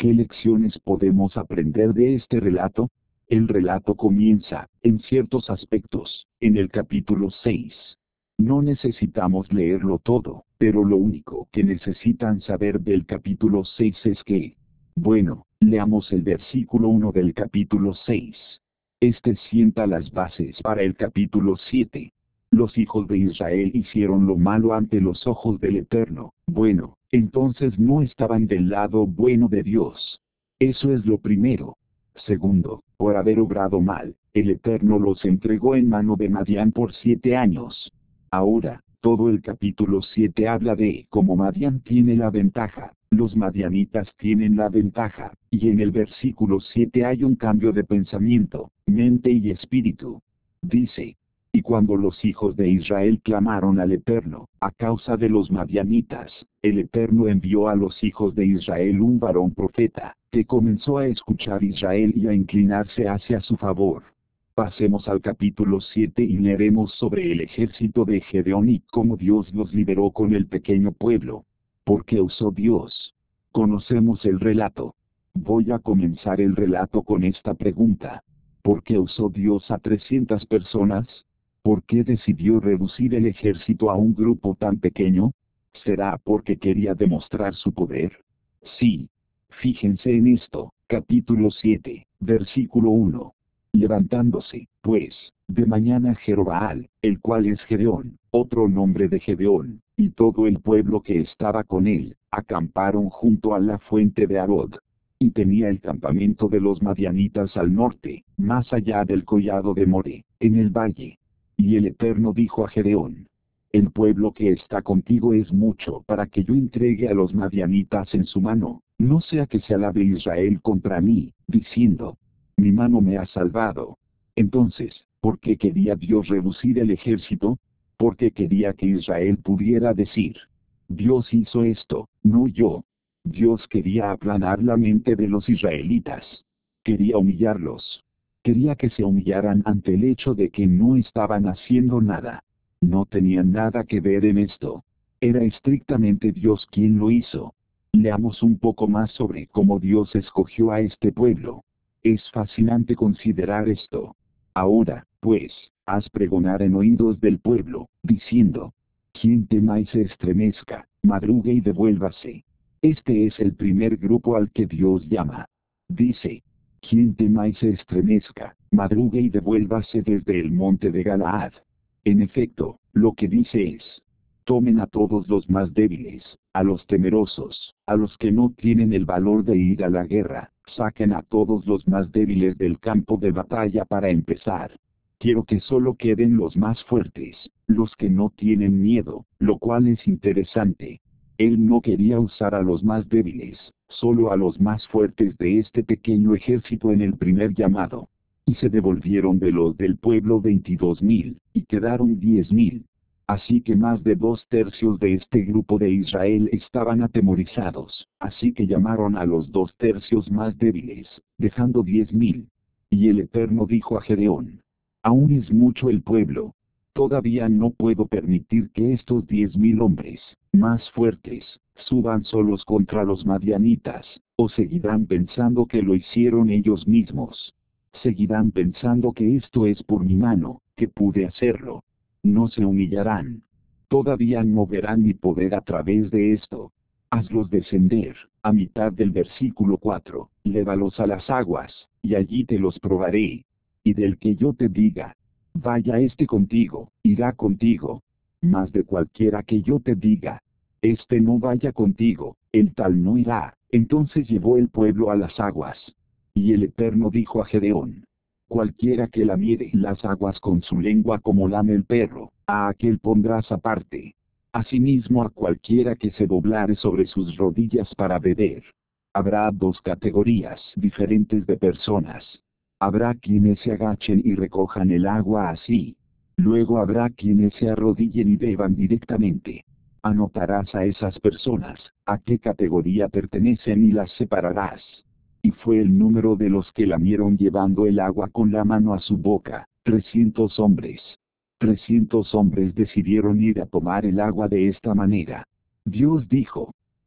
Speaker 1: ¿Qué lecciones podemos aprender de este relato? El relato comienza, en ciertos aspectos, en el capítulo seis. No necesitamos leerlo todo, pero lo único que necesitan saber del capítulo seis es que, bueno, leamos el versículo uno del capítulo seis. Este sienta las bases para el capítulo siete. Los hijos de Israel hicieron lo malo ante los ojos del Eterno. Bueno, entonces no estaban del lado bueno de Dios. Eso es lo primero. Segundo, por haber obrado mal, el Eterno los entregó en mano de Madián por siete años. Ahora, todo el capítulo siete habla de cómo Madián tiene la ventaja, los madianitas tienen la ventaja, y en el versículo siete hay un cambio de pensamiento, mente y espíritu. Dice, y cuando los hijos de Israel clamaron al Eterno, a causa de los madianitas, el Eterno envió a los hijos de Israel un varón profeta, que comenzó a escuchar Israel y a inclinarse hacia su favor. Pasemos al capítulo siete y leeremos sobre el ejército de Gedeón y cómo Dios los liberó con el pequeño pueblo. ¿Por qué usó Dios? Conocemos el relato. Voy a comenzar el relato con esta pregunta. ¿Por qué usó Dios a trescientas personas? ¿Por qué decidió reducir el ejército a un grupo tan pequeño? ¿Será porque quería demostrar su poder? Sí. Fíjense en esto, capítulo siete, versículo uno. Levantándose, pues, de mañana Jerobbaal, el cual es Gedeón, otro nombre de Gedeón, y todo el pueblo que estaba con él, acamparon junto a la fuente de Arod. Y tenía el campamento de los madianitas al norte, más allá del collado de More, en el valle. Y el Eterno dijo a Gedeón: el pueblo que está contigo es mucho para que yo entregue a los madianitas en su mano, no sea que se alabe Israel contra mí, diciendo: mi mano me ha salvado. Entonces, ¿por qué quería Dios reducir el ejército? Porque quería que Israel pudiera decir: Dios hizo esto, no yo. Dios quería aplanar la mente de los israelitas. Quería humillarlos. Quería que se humillaran ante el hecho de que no estaban haciendo nada. No tenían nada que ver en esto. Era estrictamente Dios quien lo hizo. Leamos un poco más sobre cómo Dios escogió a este pueblo. Es fascinante considerar esto. Ahora, pues, haz pregonar en oídos del pueblo, diciendo: quien tema y se estremezca, madrugue y devuélvase. Este es el primer grupo al que Dios llama. Dice: quien tema y se estremezca, madrugue y devuélvase desde el monte de Galaad. En efecto, lo que dice es: tomen a todos los más débiles, a los temerosos, a los que no tienen el valor de ir a la guerra, saquen a todos los más débiles del campo de batalla para empezar. Quiero que solo queden los más fuertes, los que no tienen miedo, lo cual es interesante. Él no quería usar a los más débiles, solo a los más fuertes de este pequeño ejército en el primer llamado. Y se devolvieron de los del pueblo veintidós mil, y quedaron diez mil. Así que más de dos tercios de este grupo de Israel estaban atemorizados, así que llamaron a los dos tercios más débiles, dejando diez mil. Y el Eterno dijo a Gedeón: aún es mucho el pueblo. Todavía no puedo permitir que estos diez mil hombres, más fuertes, suban solos contra los madianitas, o seguirán pensando que lo hicieron ellos mismos. Seguirán pensando que esto es por mi mano, que pude hacerlo. No se humillarán. Todavía no verán mi poder a través de esto. Hazlos descender, a mitad del versículo cuatro, lévalos a las aguas, y allí te los probaré. Y del que yo te diga: vaya este contigo, irá contigo. Más de cualquiera que yo te diga: este no vaya contigo, el tal no irá. Entonces llevó el pueblo a las aguas. Y el Eterno dijo a Gedeón: cualquiera que lamiere las aguas con su lengua como lame el perro, a aquel pondrás aparte. Asimismo a cualquiera que se doblare sobre sus rodillas para beber. Habrá dos categorías diferentes de personas. Habrá quienes se agachen y recojan el agua así. Luego habrá quienes se arrodillen y beban directamente. Anotarás a esas personas, a qué categoría pertenecen y las separarás. Y fue el número de los que lamieron llevando el agua con la mano a su boca, trescientos hombres. Trescientos hombres decidieron ir a tomar el agua de esta manera. Dios dijo: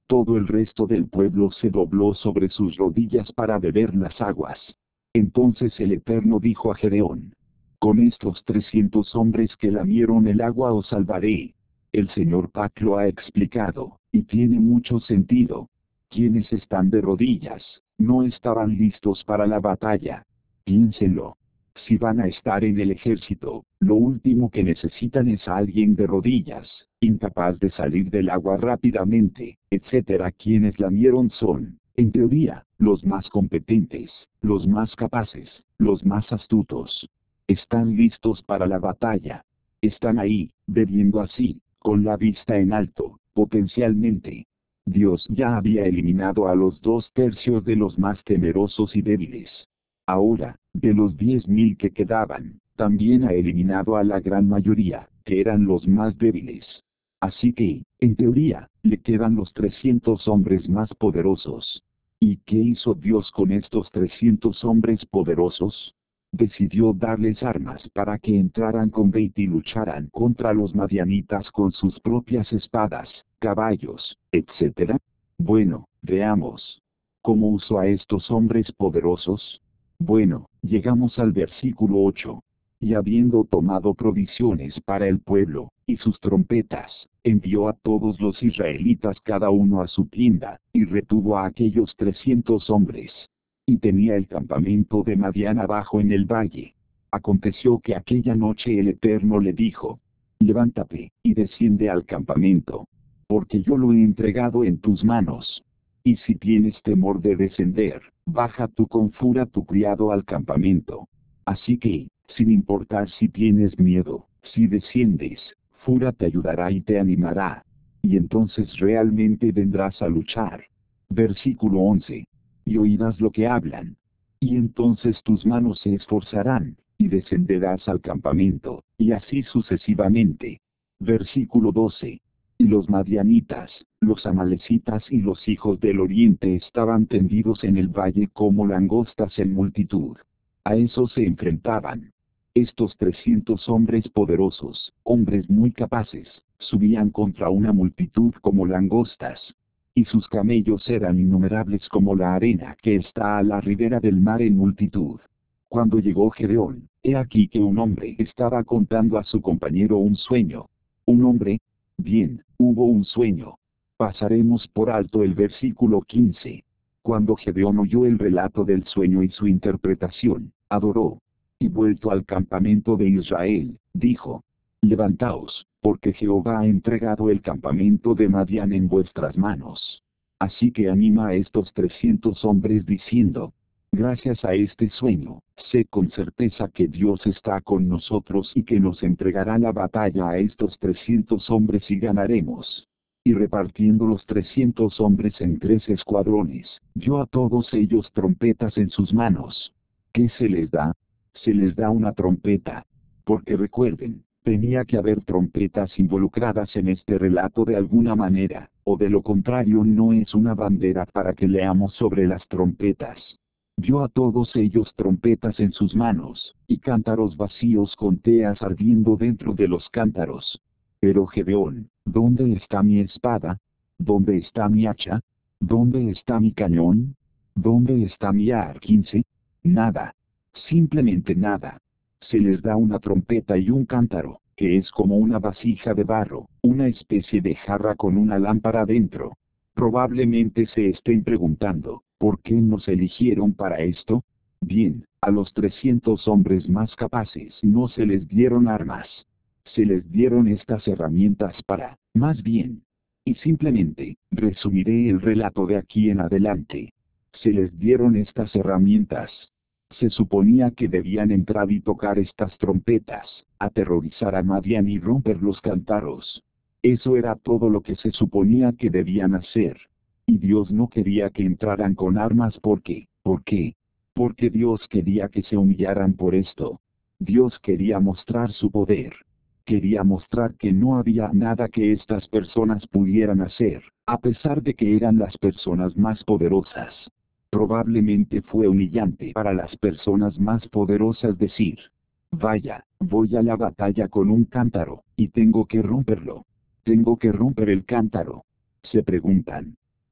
Speaker 1: Todo el resto del pueblo se dobló sobre sus rodillas para beber las aguas. Entonces el Eterno dijo a Gedeón: con estos trescientos hombres que lamieron el agua os salvaré. El Señor Pac lo ha explicado, y tiene mucho sentido. Quienes están de rodillas, no estaban listos para la batalla. Piénsenlo. Si van a estar en el ejército, lo último que necesitan es a alguien de rodillas, incapaz de salir del agua rápidamente, etcétera. Quienes lamieron son, en teoría, los más competentes, los más capaces, los más astutos. Están listos para la batalla. Están ahí, bebiendo así, con la vista en alto, potencialmente. Dios ya había eliminado a los dos tercios de los más temerosos y débiles. Ahora, de los diez mil que quedaban, también ha eliminado a la gran mayoría, que eran los más débiles. Así que, en teoría, le quedan los trescientos hombres más poderosos. ¿Y qué hizo Dios con estos trescientos hombres poderosos? Decidió darles armas para que entraran con Beit y lucharan contra los madianitas con sus propias espadas, caballos, etcétera. Bueno, veamos. ¿Cómo usó a estos hombres poderosos? Bueno, llegamos al versículo ocho. Y habiendo tomado provisiones para el pueblo, y sus trompetas, envió a todos los israelitas cada uno a su tienda, y retuvo a aquellos trescientos hombres. Y tenía el campamento de Madián abajo en el valle. Aconteció que aquella noche el Eterno le dijo: levántate, y desciende al campamento. Porque yo lo he entregado en tus manos. Y si tienes temor de descender, baja tú con Fura tu criado al campamento. Así que, sin importar si tienes miedo, si desciendes, Fura te ayudará y te animará. Y entonces realmente vendrás a luchar. Versículo once. Y oirás lo que hablan. Y entonces tus manos se esforzarán, y descenderás al campamento, y así sucesivamente. Versículo doce. Y los madianitas, los amalecitas y los hijos del oriente estaban tendidos en el valle como langostas en multitud. A eso se enfrentaban. Estos trescientos hombres poderosos, hombres muy capaces, subían contra una multitud como langostas. Y sus camellos eran innumerables como la arena que está a la ribera del mar en multitud. Cuando llegó Gedeón, he aquí que un hombre estaba contando a su compañero un sueño. ¿Un hombre? Bien, hubo un sueño. Pasaremos por alto el versículo quince. Cuando Gedeón oyó el relato del sueño y su interpretación, adoró. Y vuelto al campamento de Israel, dijo: levantaos, porque Jehová ha entregado el campamento de Madián en vuestras manos. Así que anima a estos trescientos hombres diciendo: gracias a este sueño, sé con certeza que Dios está con nosotros y que nos entregará la batalla a estos trescientos hombres y ganaremos. Y repartiendo los trescientos hombres en tres escuadrones, dio a todos ellos trompetas en sus manos. ¿Qué se les da? Se les da una trompeta. Porque recuerden, tenía que haber trompetas involucradas en este relato de alguna manera, o de lo contrario no es una bandera para que leamos sobre las trompetas. Dio a todos ellos trompetas en sus manos, y cántaros vacíos con teas ardiendo dentro de los cántaros. Pero Gedeón, ¿dónde está mi espada? ¿Dónde está mi hacha? ¿Dónde está mi cañón? ¿Dónde está mi ar quince? Nada. Simplemente nada. Se les da una trompeta y un cántaro, que es como una vasija de barro, una especie de jarra con una lámpara dentro. Probablemente se estén preguntando, ¿por qué nos eligieron para esto? Bien, a los trescientos hombres más capaces no se les dieron armas. Se les dieron estas herramientas para, más bien. Y simplemente, resumiré el relato de aquí en adelante. Se les dieron estas herramientas. Se suponía que debían entrar y tocar estas trompetas, aterrorizar a Madián y romper los cántaros. Eso era todo lo que se suponía que debían hacer. Y Dios no quería que entraran con armas porque, ¿por qué? Porque Dios quería que se humillaran por esto. Dios quería mostrar su poder. Quería mostrar que no había nada que estas personas pudieran hacer, a pesar de que eran las personas más poderosas. Probablemente fue humillante para las personas más poderosas decir: vaya, voy a la batalla con un cántaro, y tengo que romperlo. Tengo que romper el cántaro. Se preguntan: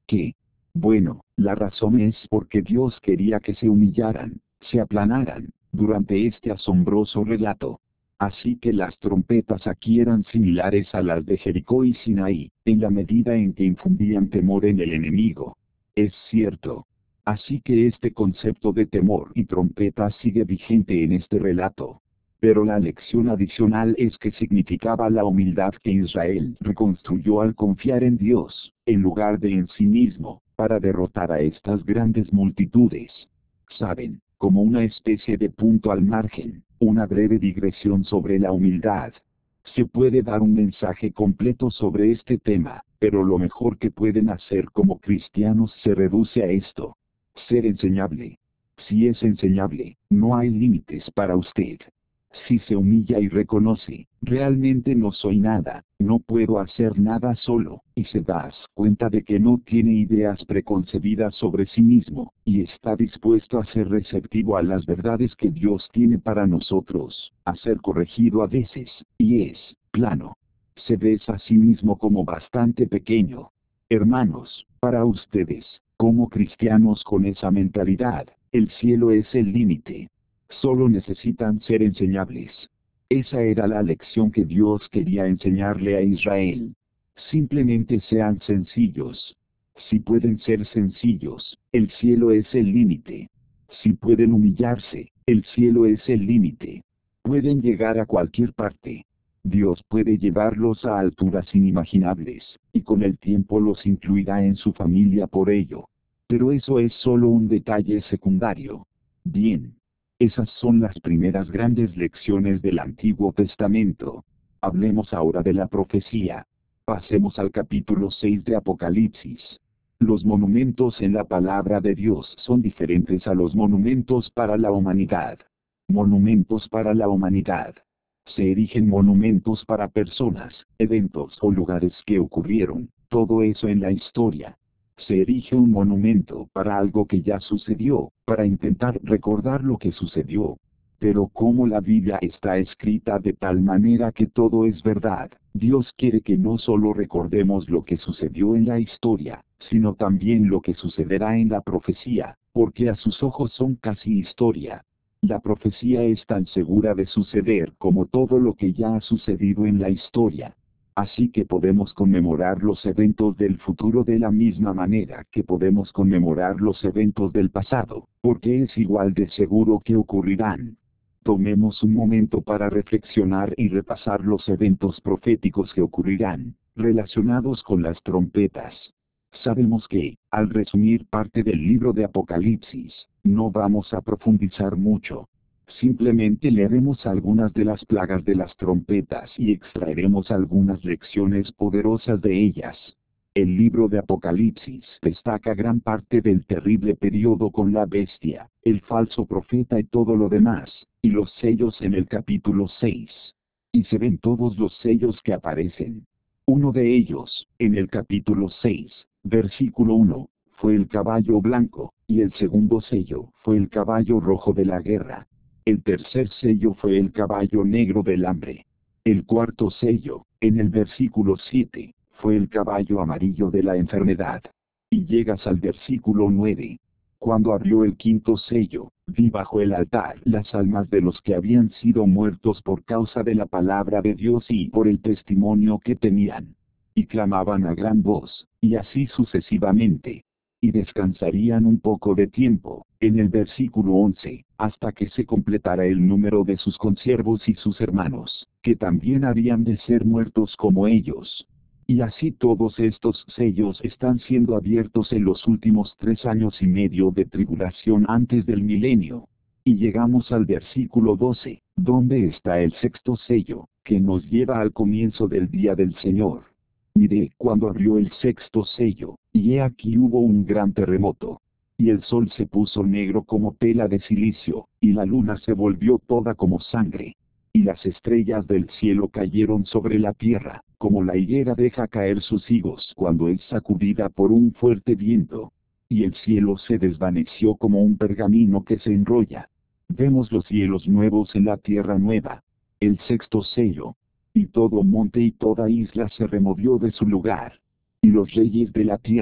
Speaker 1: ¿Qué? Bueno, la razón es porque Dios quería que se humillaran, se aplanaran, durante este asombroso relato. Así que las trompetas aquí eran similares a las de Jericó y Sinaí, en la medida en que infundían temor en el enemigo. Es cierto. Así que este concepto de temor y trompetas sigue vigente en este relato. Pero la lección adicional es que significaba la humildad que Israel reconstruyó al confiar en Dios, en lugar de en sí mismo, para derrotar a estas grandes multitudes. Saben, como una especie de punto al margen, una breve digresión sobre la humildad. Se puede dar un mensaje completo sobre este tema, pero lo mejor que pueden hacer como cristianos se reduce a esto. Ser enseñable. Si es enseñable, no hay límites para usted. Si se humilla y reconoce, realmente no soy nada, no puedo hacer nada solo, y se das cuenta de que no tiene ideas preconcebidas sobre sí mismo, y está dispuesto a ser receptivo a las verdades que Dios tiene para nosotros, a ser corregido a veces, y es plano. Se ve a sí mismo como bastante pequeño. Hermanos, para ustedes, como cristianos con esa mentalidad, el cielo es el límite. Solo necesitan ser enseñables. Esa era la lección que Dios quería enseñarle a Israel. Simplemente sean sencillos. Si pueden ser sencillos, el cielo es el límite. Si pueden humillarse, el cielo es el límite. Pueden llegar a cualquier parte. Dios puede llevarlos a alturas inimaginables, y con el tiempo los incluirá en su familia por ello. Pero eso es solo un detalle secundario. Bien. Esas son las primeras grandes lecciones del Antiguo Testamento. Hablemos ahora de la profecía. Pasemos al capítulo seis de Apocalipsis. Los monumentos en la palabra de Dios son diferentes a los monumentos para la humanidad. Monumentos para la humanidad. Se erigen monumentos para personas, eventos o lugares que ocurrieron, todo eso en la historia. Se erige un monumento para algo que ya sucedió, para intentar recordar lo que sucedió. Pero como la Biblia está escrita de tal manera que todo es verdad, Dios quiere que no solo recordemos lo que sucedió en la historia, sino también lo que sucederá en la profecía, porque a sus ojos son casi historia. La profecía es tan segura de suceder como todo lo que ya ha sucedido en la historia. Así que podemos conmemorar los eventos del futuro de la misma manera que podemos conmemorar los eventos del pasado, porque es igual de seguro que ocurrirán. Tomemos un momento para reflexionar y repasar los eventos proféticos que ocurrirán, relacionados con las trompetas. Sabemos que, al resumir parte del libro de Apocalipsis, no vamos a profundizar mucho. Simplemente leeremos algunas de las plagas de las trompetas y extraeremos algunas lecciones poderosas de ellas. El libro de Apocalipsis destaca gran parte del terrible periodo con la bestia, el falso profeta y todo lo demás, y los sellos en el capítulo seis. Y se ven todos los sellos que aparecen. Uno de ellos, en el capítulo seis, versículo uno, fue el caballo blanco, y el segundo sello fue el caballo rojo de la guerra. El tercer sello fue el caballo negro del hambre. El cuarto sello, en el versículo siete, fue el caballo amarillo de la enfermedad. Y llegas al versículo nueve. Cuando abrió el quinto sello, vi bajo el altar las almas de los que habían sido muertos por causa de la palabra de Dios y por el testimonio que tenían. Y clamaban a gran voz, y así sucesivamente. Y descansarían un poco de tiempo, en el versículo once, hasta que se completara el número de sus consiervos y sus hermanos, que también habían de ser muertos como ellos. Y así todos estos sellos están siendo abiertos en los últimos tres años y medio de tribulación antes del milenio. Y llegamos al versículo doce, donde está el sexto sello, que nos lleva al comienzo del día del Señor. Miré cuando abrió el sexto sello, y he aquí hubo un gran terremoto. Y el sol se puso negro como tela de silicio, y la luna se volvió toda como sangre. Y las estrellas del cielo cayeron sobre la tierra, como la higuera deja caer sus higos cuando es sacudida por un fuerte viento. Y el cielo se desvaneció como un pergamino que se enrolla. Vemos los cielos nuevos en la tierra nueva. El sexto sello. Y todo monte y toda isla se removió de su lugar. Y los reyes de la tierra,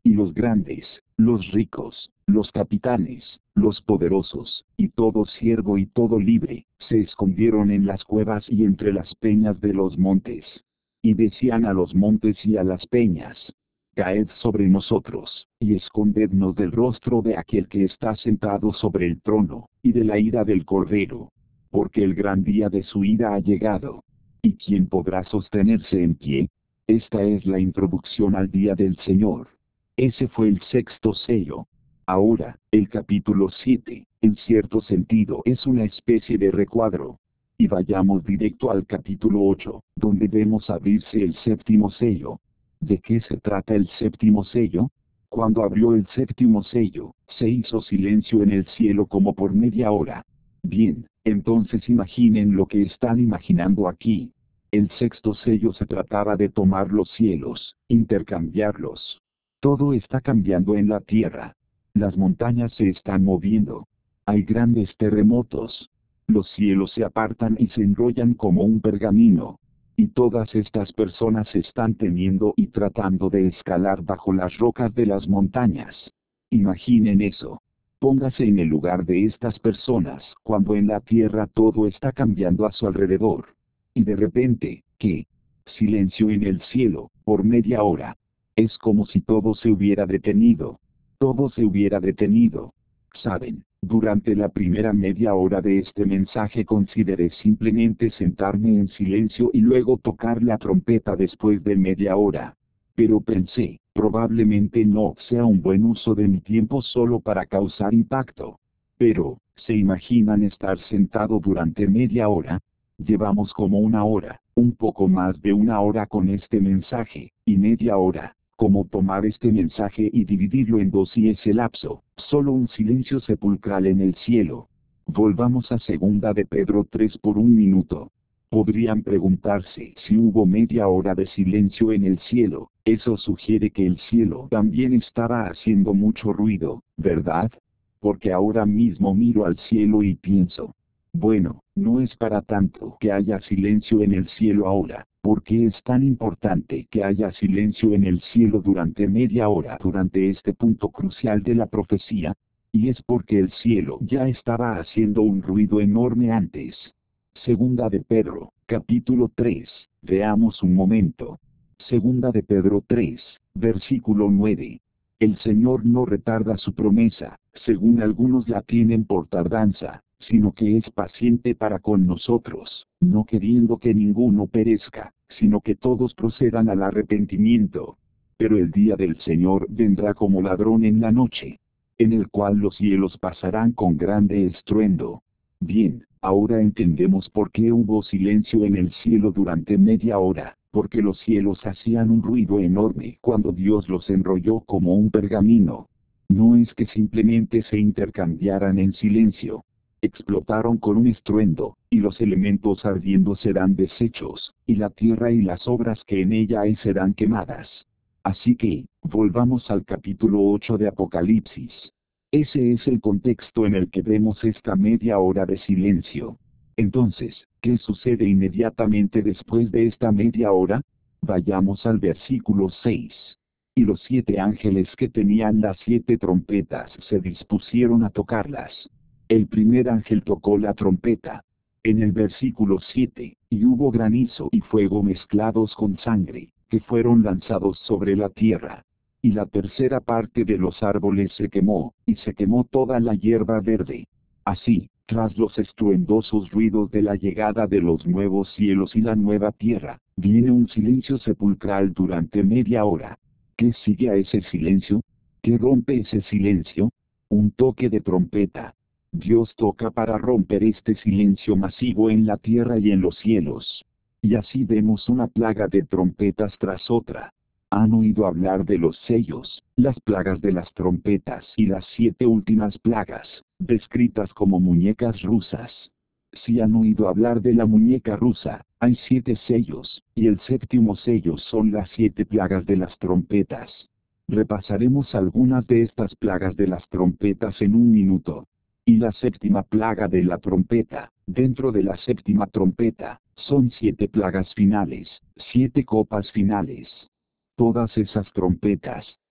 Speaker 1: Y los grandes, los ricos, los capitanes, los poderosos, y todo siervo y todo libre, se escondieron en las cuevas y entre las peñas de los montes. Y decían a los montes y a las peñas: caed sobre nosotros, y escondednos del rostro de aquel que está sentado sobre el trono, y de la ira del Cordero. Porque el gran día de su ira ha llegado. ¿Y quién podrá sostenerse en pie? Esta es la introducción al día del Señor. Ese fue el sexto sello. Ahora, el capítulo siete, en cierto sentido es una especie de recuadro. Y vayamos directo al capítulo ocho, donde vemos abrirse el séptimo sello. ¿De qué se trata el séptimo sello? Cuando abrió el séptimo sello, se hizo silencio en el cielo como por media hora. Bien, entonces imaginen lo que están imaginando aquí. El sexto sello se trataba de tomar los cielos, intercambiarlos. Todo está cambiando en la tierra. Las montañas se están moviendo. Hay grandes terremotos. Los cielos se apartan y se enrollan como un pergamino. Y todas estas personas están temiendo y tratando de escalar bajo las rocas de las montañas. Imaginen eso. Póngase en el lugar de estas personas cuando en la tierra todo está cambiando a su alrededor. Y de repente, ¿qué? Silencio en el cielo, por media hora. Es como si todo se hubiera detenido. Todo se hubiera detenido. ¿Saben? Durante la primera media hora de este mensaje consideré simplemente sentarme en silencio y luego tocar la trompeta después de media hora. Pero pensé, probablemente no sea un buen uso de mi tiempo solo para causar impacto. Pero, ¿se imaginan estar sentado durante media hora? Llevamos como una hora, un poco más de una hora con este mensaje, y media hora. Cómo tomar este mensaje y dividirlo en dos y ese lapso, solo un silencio sepulcral en el cielo. Volvamos a segunda de Pedro tres por un minuto. Podrían preguntarse si hubo media hora de silencio en el cielo, eso sugiere que el cielo también estaba haciendo mucho ruido, ¿verdad? Porque ahora mismo miro al cielo y pienso, bueno, no es para tanto que haya silencio en el cielo ahora. ¿Por qué es tan importante que haya silencio en el cielo durante media hora durante este punto crucial de la profecía? Y es porque el cielo ya estaba haciendo un ruido enorme antes. Segunda de Pedro, capítulo tres, veamos un momento. Segunda de Pedro tres, versículo nueve. El Señor no retarda su promesa, según algunos la tienen por tardanza, sino que es paciente para con nosotros, no queriendo que ninguno perezca, sino que todos procedan al arrepentimiento. Pero el día del Señor vendrá como ladrón en la noche, en el cual los cielos pasarán con grande estruendo. Bien, ahora entendemos por qué hubo silencio en el cielo durante media hora, porque los cielos hacían un ruido enorme cuando Dios los enrolló como un pergamino. No es que simplemente se intercambiaran en silencio. Explotaron con un estruendo, y los elementos ardiendo serán deshechos, y la tierra y las obras que en ella hay serán quemadas. Así que, volvamos al capítulo ocho de Apocalipsis. Ese es el contexto en el que vemos esta media hora de silencio. Entonces, ¿qué sucede inmediatamente después de esta media hora? Vayamos al versículo seis. Y los siete ángeles que tenían las siete trompetas se dispusieron a tocarlas. El primer ángel tocó la trompeta. En el versículo siete, y hubo granizo y fuego mezclados con sangre, que fueron lanzados sobre la tierra. Y la tercera parte de los árboles se quemó, y se quemó toda la hierba verde. Así, tras los estruendosos ruidos de la llegada de los nuevos cielos y la nueva tierra, viene un silencio sepulcral durante media hora. ¿Qué sigue a ese silencio? ¿Qué rompe ese silencio? Un toque de trompeta. Dios toca para romper este silencio masivo en la tierra y en los cielos. Y así vemos una plaga de trompetas tras otra. ¿Han oído hablar de los sellos, las plagas de las trompetas y las siete últimas plagas, descritas como muñecas rusas? Si han oído hablar de la muñeca rusa, hay siete sellos, y el séptimo sello son las siete plagas de las trompetas. Repasaremos algunas de estas plagas de las trompetas en un minuto. Y la séptima plaga de la trompeta, dentro de la séptima trompeta, son siete plagas finales, siete copas finales. Todas esas trompetas,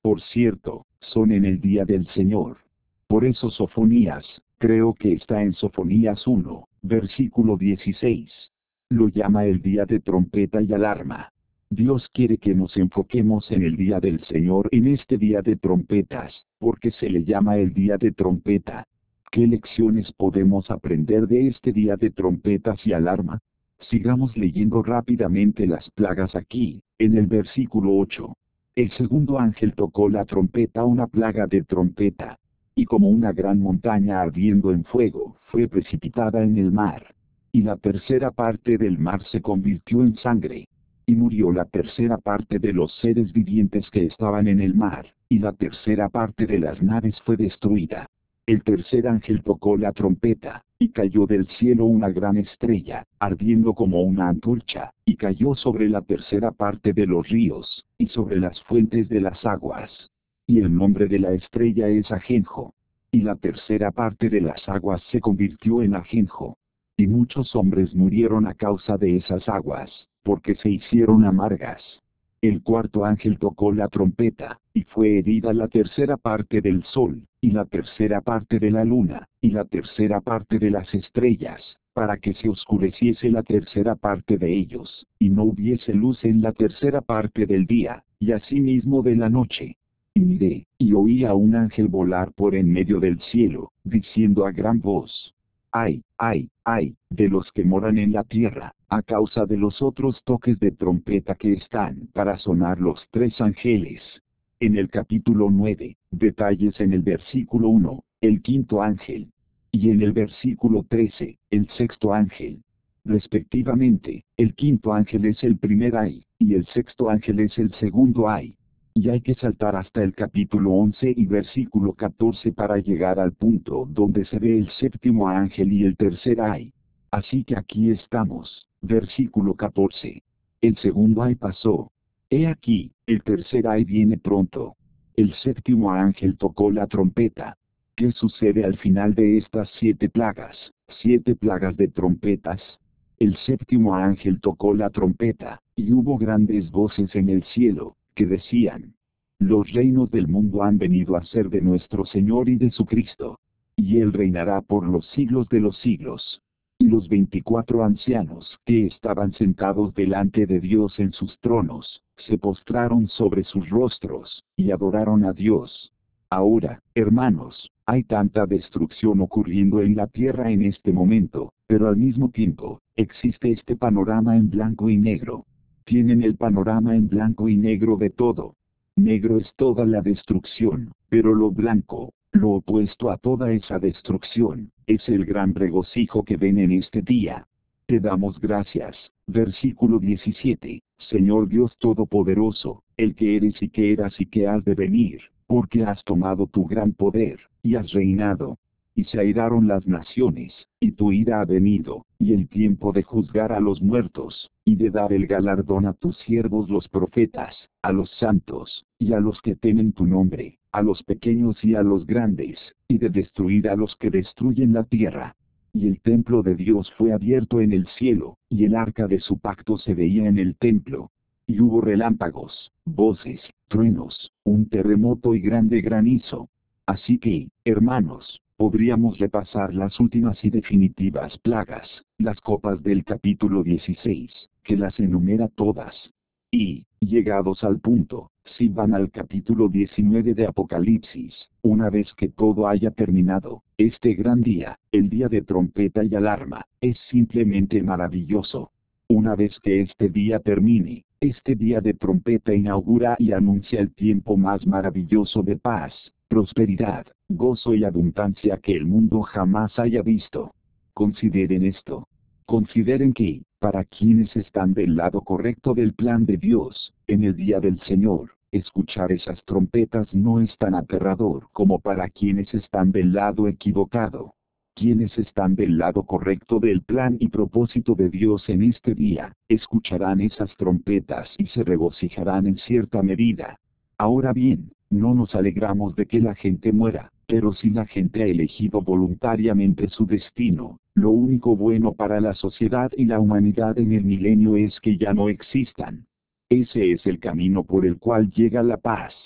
Speaker 1: Por cierto, son en el día del Señor. Por eso Sofonías, creo que está en Sofonías uno, versículo dieciséis. Lo llama el día de trompeta y alarma. Dios quiere que nos enfoquemos en el día del Señor, en este día de trompetas, porque se le llama el día de trompeta. ¿Qué lecciones podemos aprender de este día de trompetas y alarma? Sigamos leyendo rápidamente las plagas aquí, en el versículo ocho. El segundo ángel tocó la trompeta, una plaga de trompeta. Y como una gran montaña ardiendo en fuego, fue precipitada en el mar. Y la tercera parte del mar se convirtió en sangre. Y murió la tercera parte de los seres vivientes que estaban en el mar, y la tercera parte de las naves fue destruida. El tercer ángel tocó la trompeta, y cayó del cielo una gran estrella, ardiendo como una antorcha, y cayó sobre la tercera parte de los ríos, y sobre las fuentes de las aguas. Y el nombre de la estrella es Ajenjo. Y la tercera parte de las aguas se convirtió en Ajenjo. Y muchos hombres murieron a causa de esas aguas, porque se hicieron amargas. El cuarto ángel tocó la trompeta, y fue herida la tercera parte del sol, y la tercera parte de la luna, y la tercera parte de las estrellas, para que se oscureciese la tercera parte de ellos, y no hubiese luz en la tercera parte del día, y asimismo de la noche. Y miré, y oí a un ángel volar por en medio del cielo, diciendo a gran voz: ¡Ay, ay, ay, de los que moran en la tierra, a causa de los otros toques de trompeta que están para sonar los tres ángeles! En el capítulo nueve, detalles en el versículo uno, el quinto ángel. Y en el versículo trece, el sexto ángel. Respectivamente, el quinto ángel es el primer ay, y el sexto ángel es el segundo ay. Y hay que saltar hasta el capítulo once y versículo catorce para llegar al punto donde se ve el séptimo ángel y el tercer ay. Así que aquí estamos, versículo catorce. El segundo ay pasó. He aquí, el tercer ay viene pronto. El séptimo ángel tocó la trompeta. ¿Qué sucede al final de estas siete plagas? Siete plagas de trompetas. El séptimo ángel tocó la trompeta, y hubo grandes voces en el cielo, que decían: los reinos del mundo han venido a ser de nuestro Señor y de su Cristo. Y Él reinará por los siglos de los siglos. Y los veinticuatro ancianos que estaban sentados delante de Dios en sus tronos, se postraron sobre sus rostros, y adoraron a Dios. Ahora, hermanos, hay tanta destrucción ocurriendo en la tierra en este momento, pero al mismo tiempo, existe este panorama en blanco y negro. Tienen el panorama en blanco y negro de todo. Negro es toda la destrucción, pero lo blanco, lo opuesto a toda esa destrucción, es el gran regocijo que ven en este día. Te damos gracias. Versículo diecisiete. Señor Dios Todopoderoso, el que eres y que eras y que has de venir, porque has tomado tu gran poder, y has reinado. Y se airaron las naciones, y tu ira ha venido, y el tiempo de juzgar a los muertos, y de dar el galardón a tus siervos los profetas, a los santos, y a los que temen tu nombre, a los pequeños y a los grandes, y de destruir a los que destruyen la tierra. Y el templo de Dios fue abierto en el cielo, y el arca de su pacto se veía en el templo. Y hubo relámpagos, voces, truenos, un terremoto y grande granizo. Así que, hermanos, podríamos repasar las últimas y definitivas plagas, las copas del capítulo dieciséis, que las enumera todas. Y, llegados al punto, si van al capítulo diecinueve de Apocalipsis, una vez que todo haya terminado, este gran día, el día de trompeta y alarma, es simplemente maravilloso. Una vez que este día termine, este día de trompeta inaugura y anuncia el tiempo más maravilloso de paz, prosperidad, gozo y abundancia que el mundo jamás haya visto. Consideren esto. Consideren que, para quienes están del lado correcto del plan de Dios, en el día del Señor, escuchar esas trompetas no es tan aterrador como para quienes están del lado equivocado. Quienes están del lado correcto del plan y propósito de Dios en este día, escucharán esas trompetas y se regocijarán en cierta medida. Ahora bien, no nos alegramos de que la gente muera, pero si la gente ha elegido voluntariamente su destino, lo único bueno para la sociedad y la humanidad en el milenio es que ya no existan. Ese es el camino por el cual llega la paz.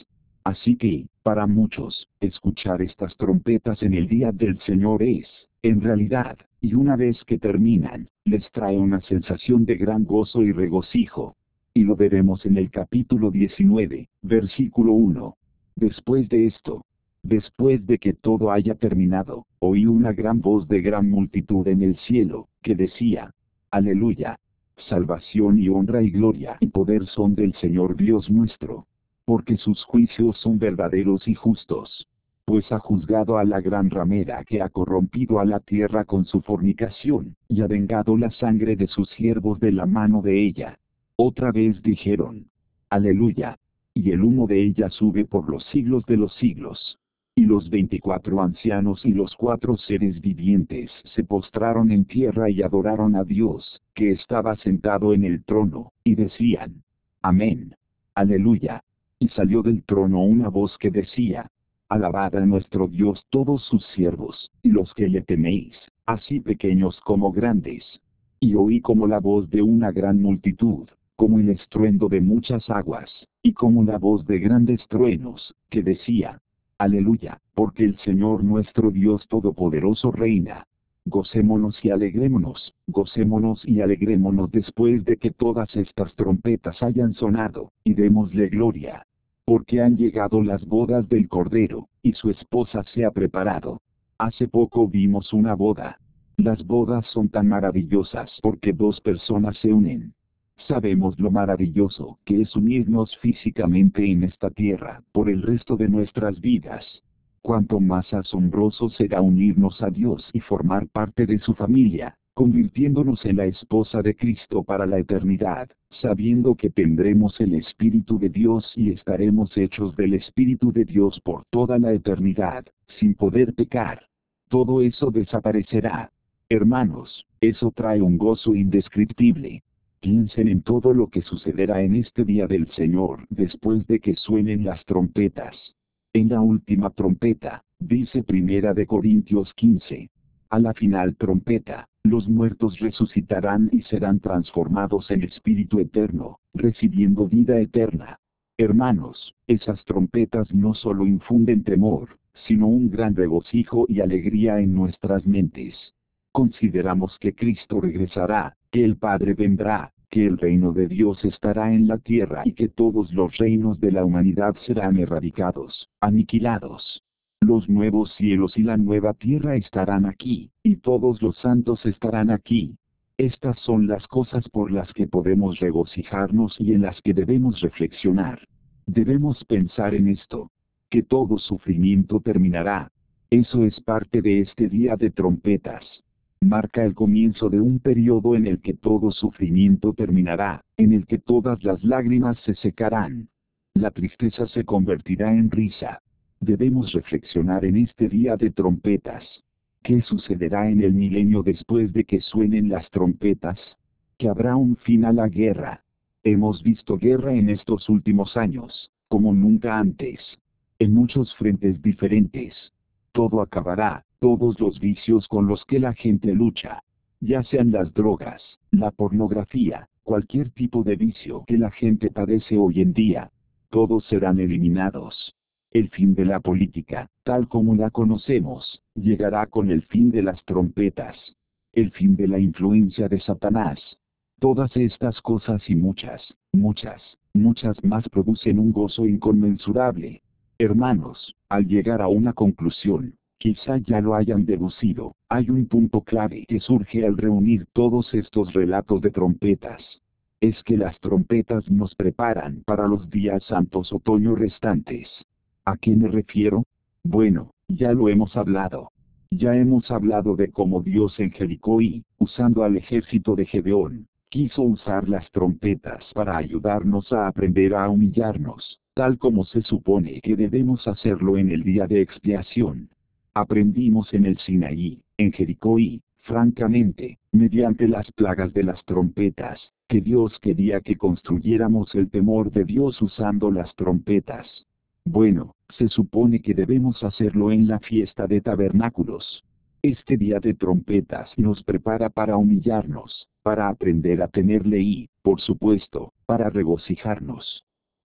Speaker 1: Así que, para muchos, escuchar estas trompetas en el día del Señor es, en realidad, y una vez que terminan, les trae una sensación de gran gozo y regocijo. Y lo veremos en el capítulo diecinueve, versículo uno. Después de esto, después de que todo haya terminado, oí una gran voz de gran multitud en el cielo, que decía: Aleluya. Salvación y honra y gloria y poder son del Señor Dios nuestro. Porque sus juicios son verdaderos y justos. Pues ha juzgado a la gran ramera que ha corrompido a la tierra con su fornicación, y ha vengado la sangre de sus siervos de la mano de ella. Otra vez dijeron: Aleluya. Y el humo de ella sube por los siglos de los siglos. Y los veinticuatro ancianos y los cuatro seres vivientes se postraron en tierra y adoraron a Dios, que estaba sentado en el trono, y decían: Amén. Aleluya. Y salió del trono una voz que decía: Alabad a nuestro Dios todos sus siervos, y los que le teméis, así pequeños como grandes. Y oí como la voz de una gran multitud, como el estruendo de muchas aguas, y como la voz de grandes truenos, que decía: Aleluya, porque el Señor nuestro Dios Todopoderoso reina. Gocémonos y alegrémonos, gocémonos y alegrémonos después de que todas estas trompetas hayan sonado, y démosle gloria. Porque han llegado las bodas del Cordero, y su esposa se ha preparado. Hace poco vimos una boda. Las bodas son tan maravillosas porque dos personas se unen. Sabemos lo maravilloso que es unirnos físicamente en esta tierra, por el resto de nuestras vidas. Cuanto más asombroso será unirnos a Dios y formar parte de su familia, convirtiéndonos en la esposa de Cristo para la eternidad, sabiendo que tendremos el Espíritu de Dios y estaremos hechos del Espíritu de Dios por toda la eternidad, sin poder pecar. Todo eso desaparecerá. Hermanos, eso trae un gozo indescriptible. Piensen en todo lo que sucederá en este día del Señor después de que suenen las trompetas. En la última trompeta, dice Primera de Corintios quince. A la final trompeta, los muertos resucitarán y serán transformados en espíritu eterno, recibiendo vida eterna. Hermanos, esas trompetas no solo infunden temor, sino un gran regocijo y alegría en nuestras mentes. Consideramos que Cristo regresará, que el Padre vendrá, que el reino de Dios estará en la tierra y que todos los reinos de la humanidad serán erradicados, aniquilados. Los nuevos cielos y la nueva tierra estarán aquí, y todos los santos estarán aquí. Estas son las cosas por las que podemos regocijarnos y en las que debemos reflexionar. Debemos pensar en esto, que todo sufrimiento terminará. Eso es parte de este día de trompetas. Marca el comienzo de un periodo en el que todo sufrimiento terminará, en el que todas las lágrimas se secarán. La tristeza se convertirá en risa. Debemos reflexionar en este día de trompetas. ¿Qué sucederá en el milenio después de que suenen las trompetas? Que habrá un fin a la guerra. Hemos visto guerra en estos últimos años, como nunca antes. En muchos frentes diferentes. Todo acabará. Todos los vicios con los que la gente lucha, ya sean las drogas, la pornografía, cualquier tipo de vicio que la gente padece hoy en día, todos serán eliminados. El fin de la política, tal como la conocemos, llegará con el fin de las trompetas. El fin de la influencia de Satanás. Todas estas cosas y muchas, muchas, muchas más producen un gozo inconmensurable. Hermanos, al llegar a una conclusión, quizá ya lo hayan deducido, hay un punto clave que surge al reunir todos estos relatos de trompetas. Es que las trompetas nos preparan para los días santos otoño restantes. ¿A qué me refiero? Bueno, ya lo hemos hablado. Ya hemos hablado de cómo Dios en Jericó y, usando al ejército de Gedeón, quiso usar las trompetas para ayudarnos a aprender a humillarnos, tal como se supone que debemos hacerlo en el día de expiación. Aprendimos en el Sinaí, en Jericó y, francamente, mediante las plagas de las trompetas, que Dios quería que construyéramos el temor de Dios usando las trompetas. Bueno, se supone que debemos hacerlo en la fiesta de tabernáculos. Este día de trompetas nos prepara para humillarnos, para aprender a tenerle y, por supuesto, para regocijarnos.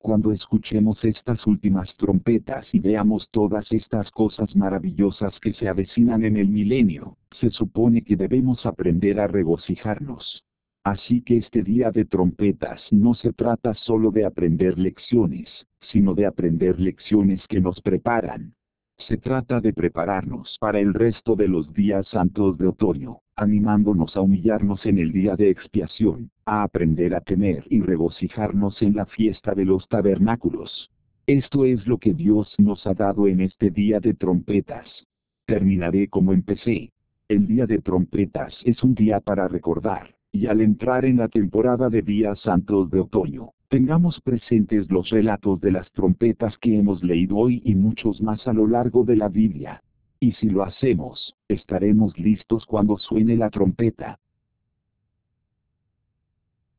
Speaker 1: Cuando escuchemos estas últimas trompetas y veamos todas estas cosas maravillosas que se avecinan en el milenio, se supone que debemos aprender a regocijarnos. Así que este día de trompetas no se trata solo de aprender lecciones, sino de aprender lecciones que nos preparan. Se trata de prepararnos para el resto de los días santos de otoño, animándonos a humillarnos en el día de expiación, a aprender a temer y regocijarnos en la fiesta de los tabernáculos. Esto es lo que Dios nos ha dado en este día de trompetas. Terminaré como empecé. El día de trompetas es un día para recordar, y al entrar en la temporada de días santos de otoño, tengamos presentes los relatos de las trompetas que hemos leído hoy y muchos más a lo largo de la Biblia. Y si lo hacemos, estaremos listos cuando suene la trompeta.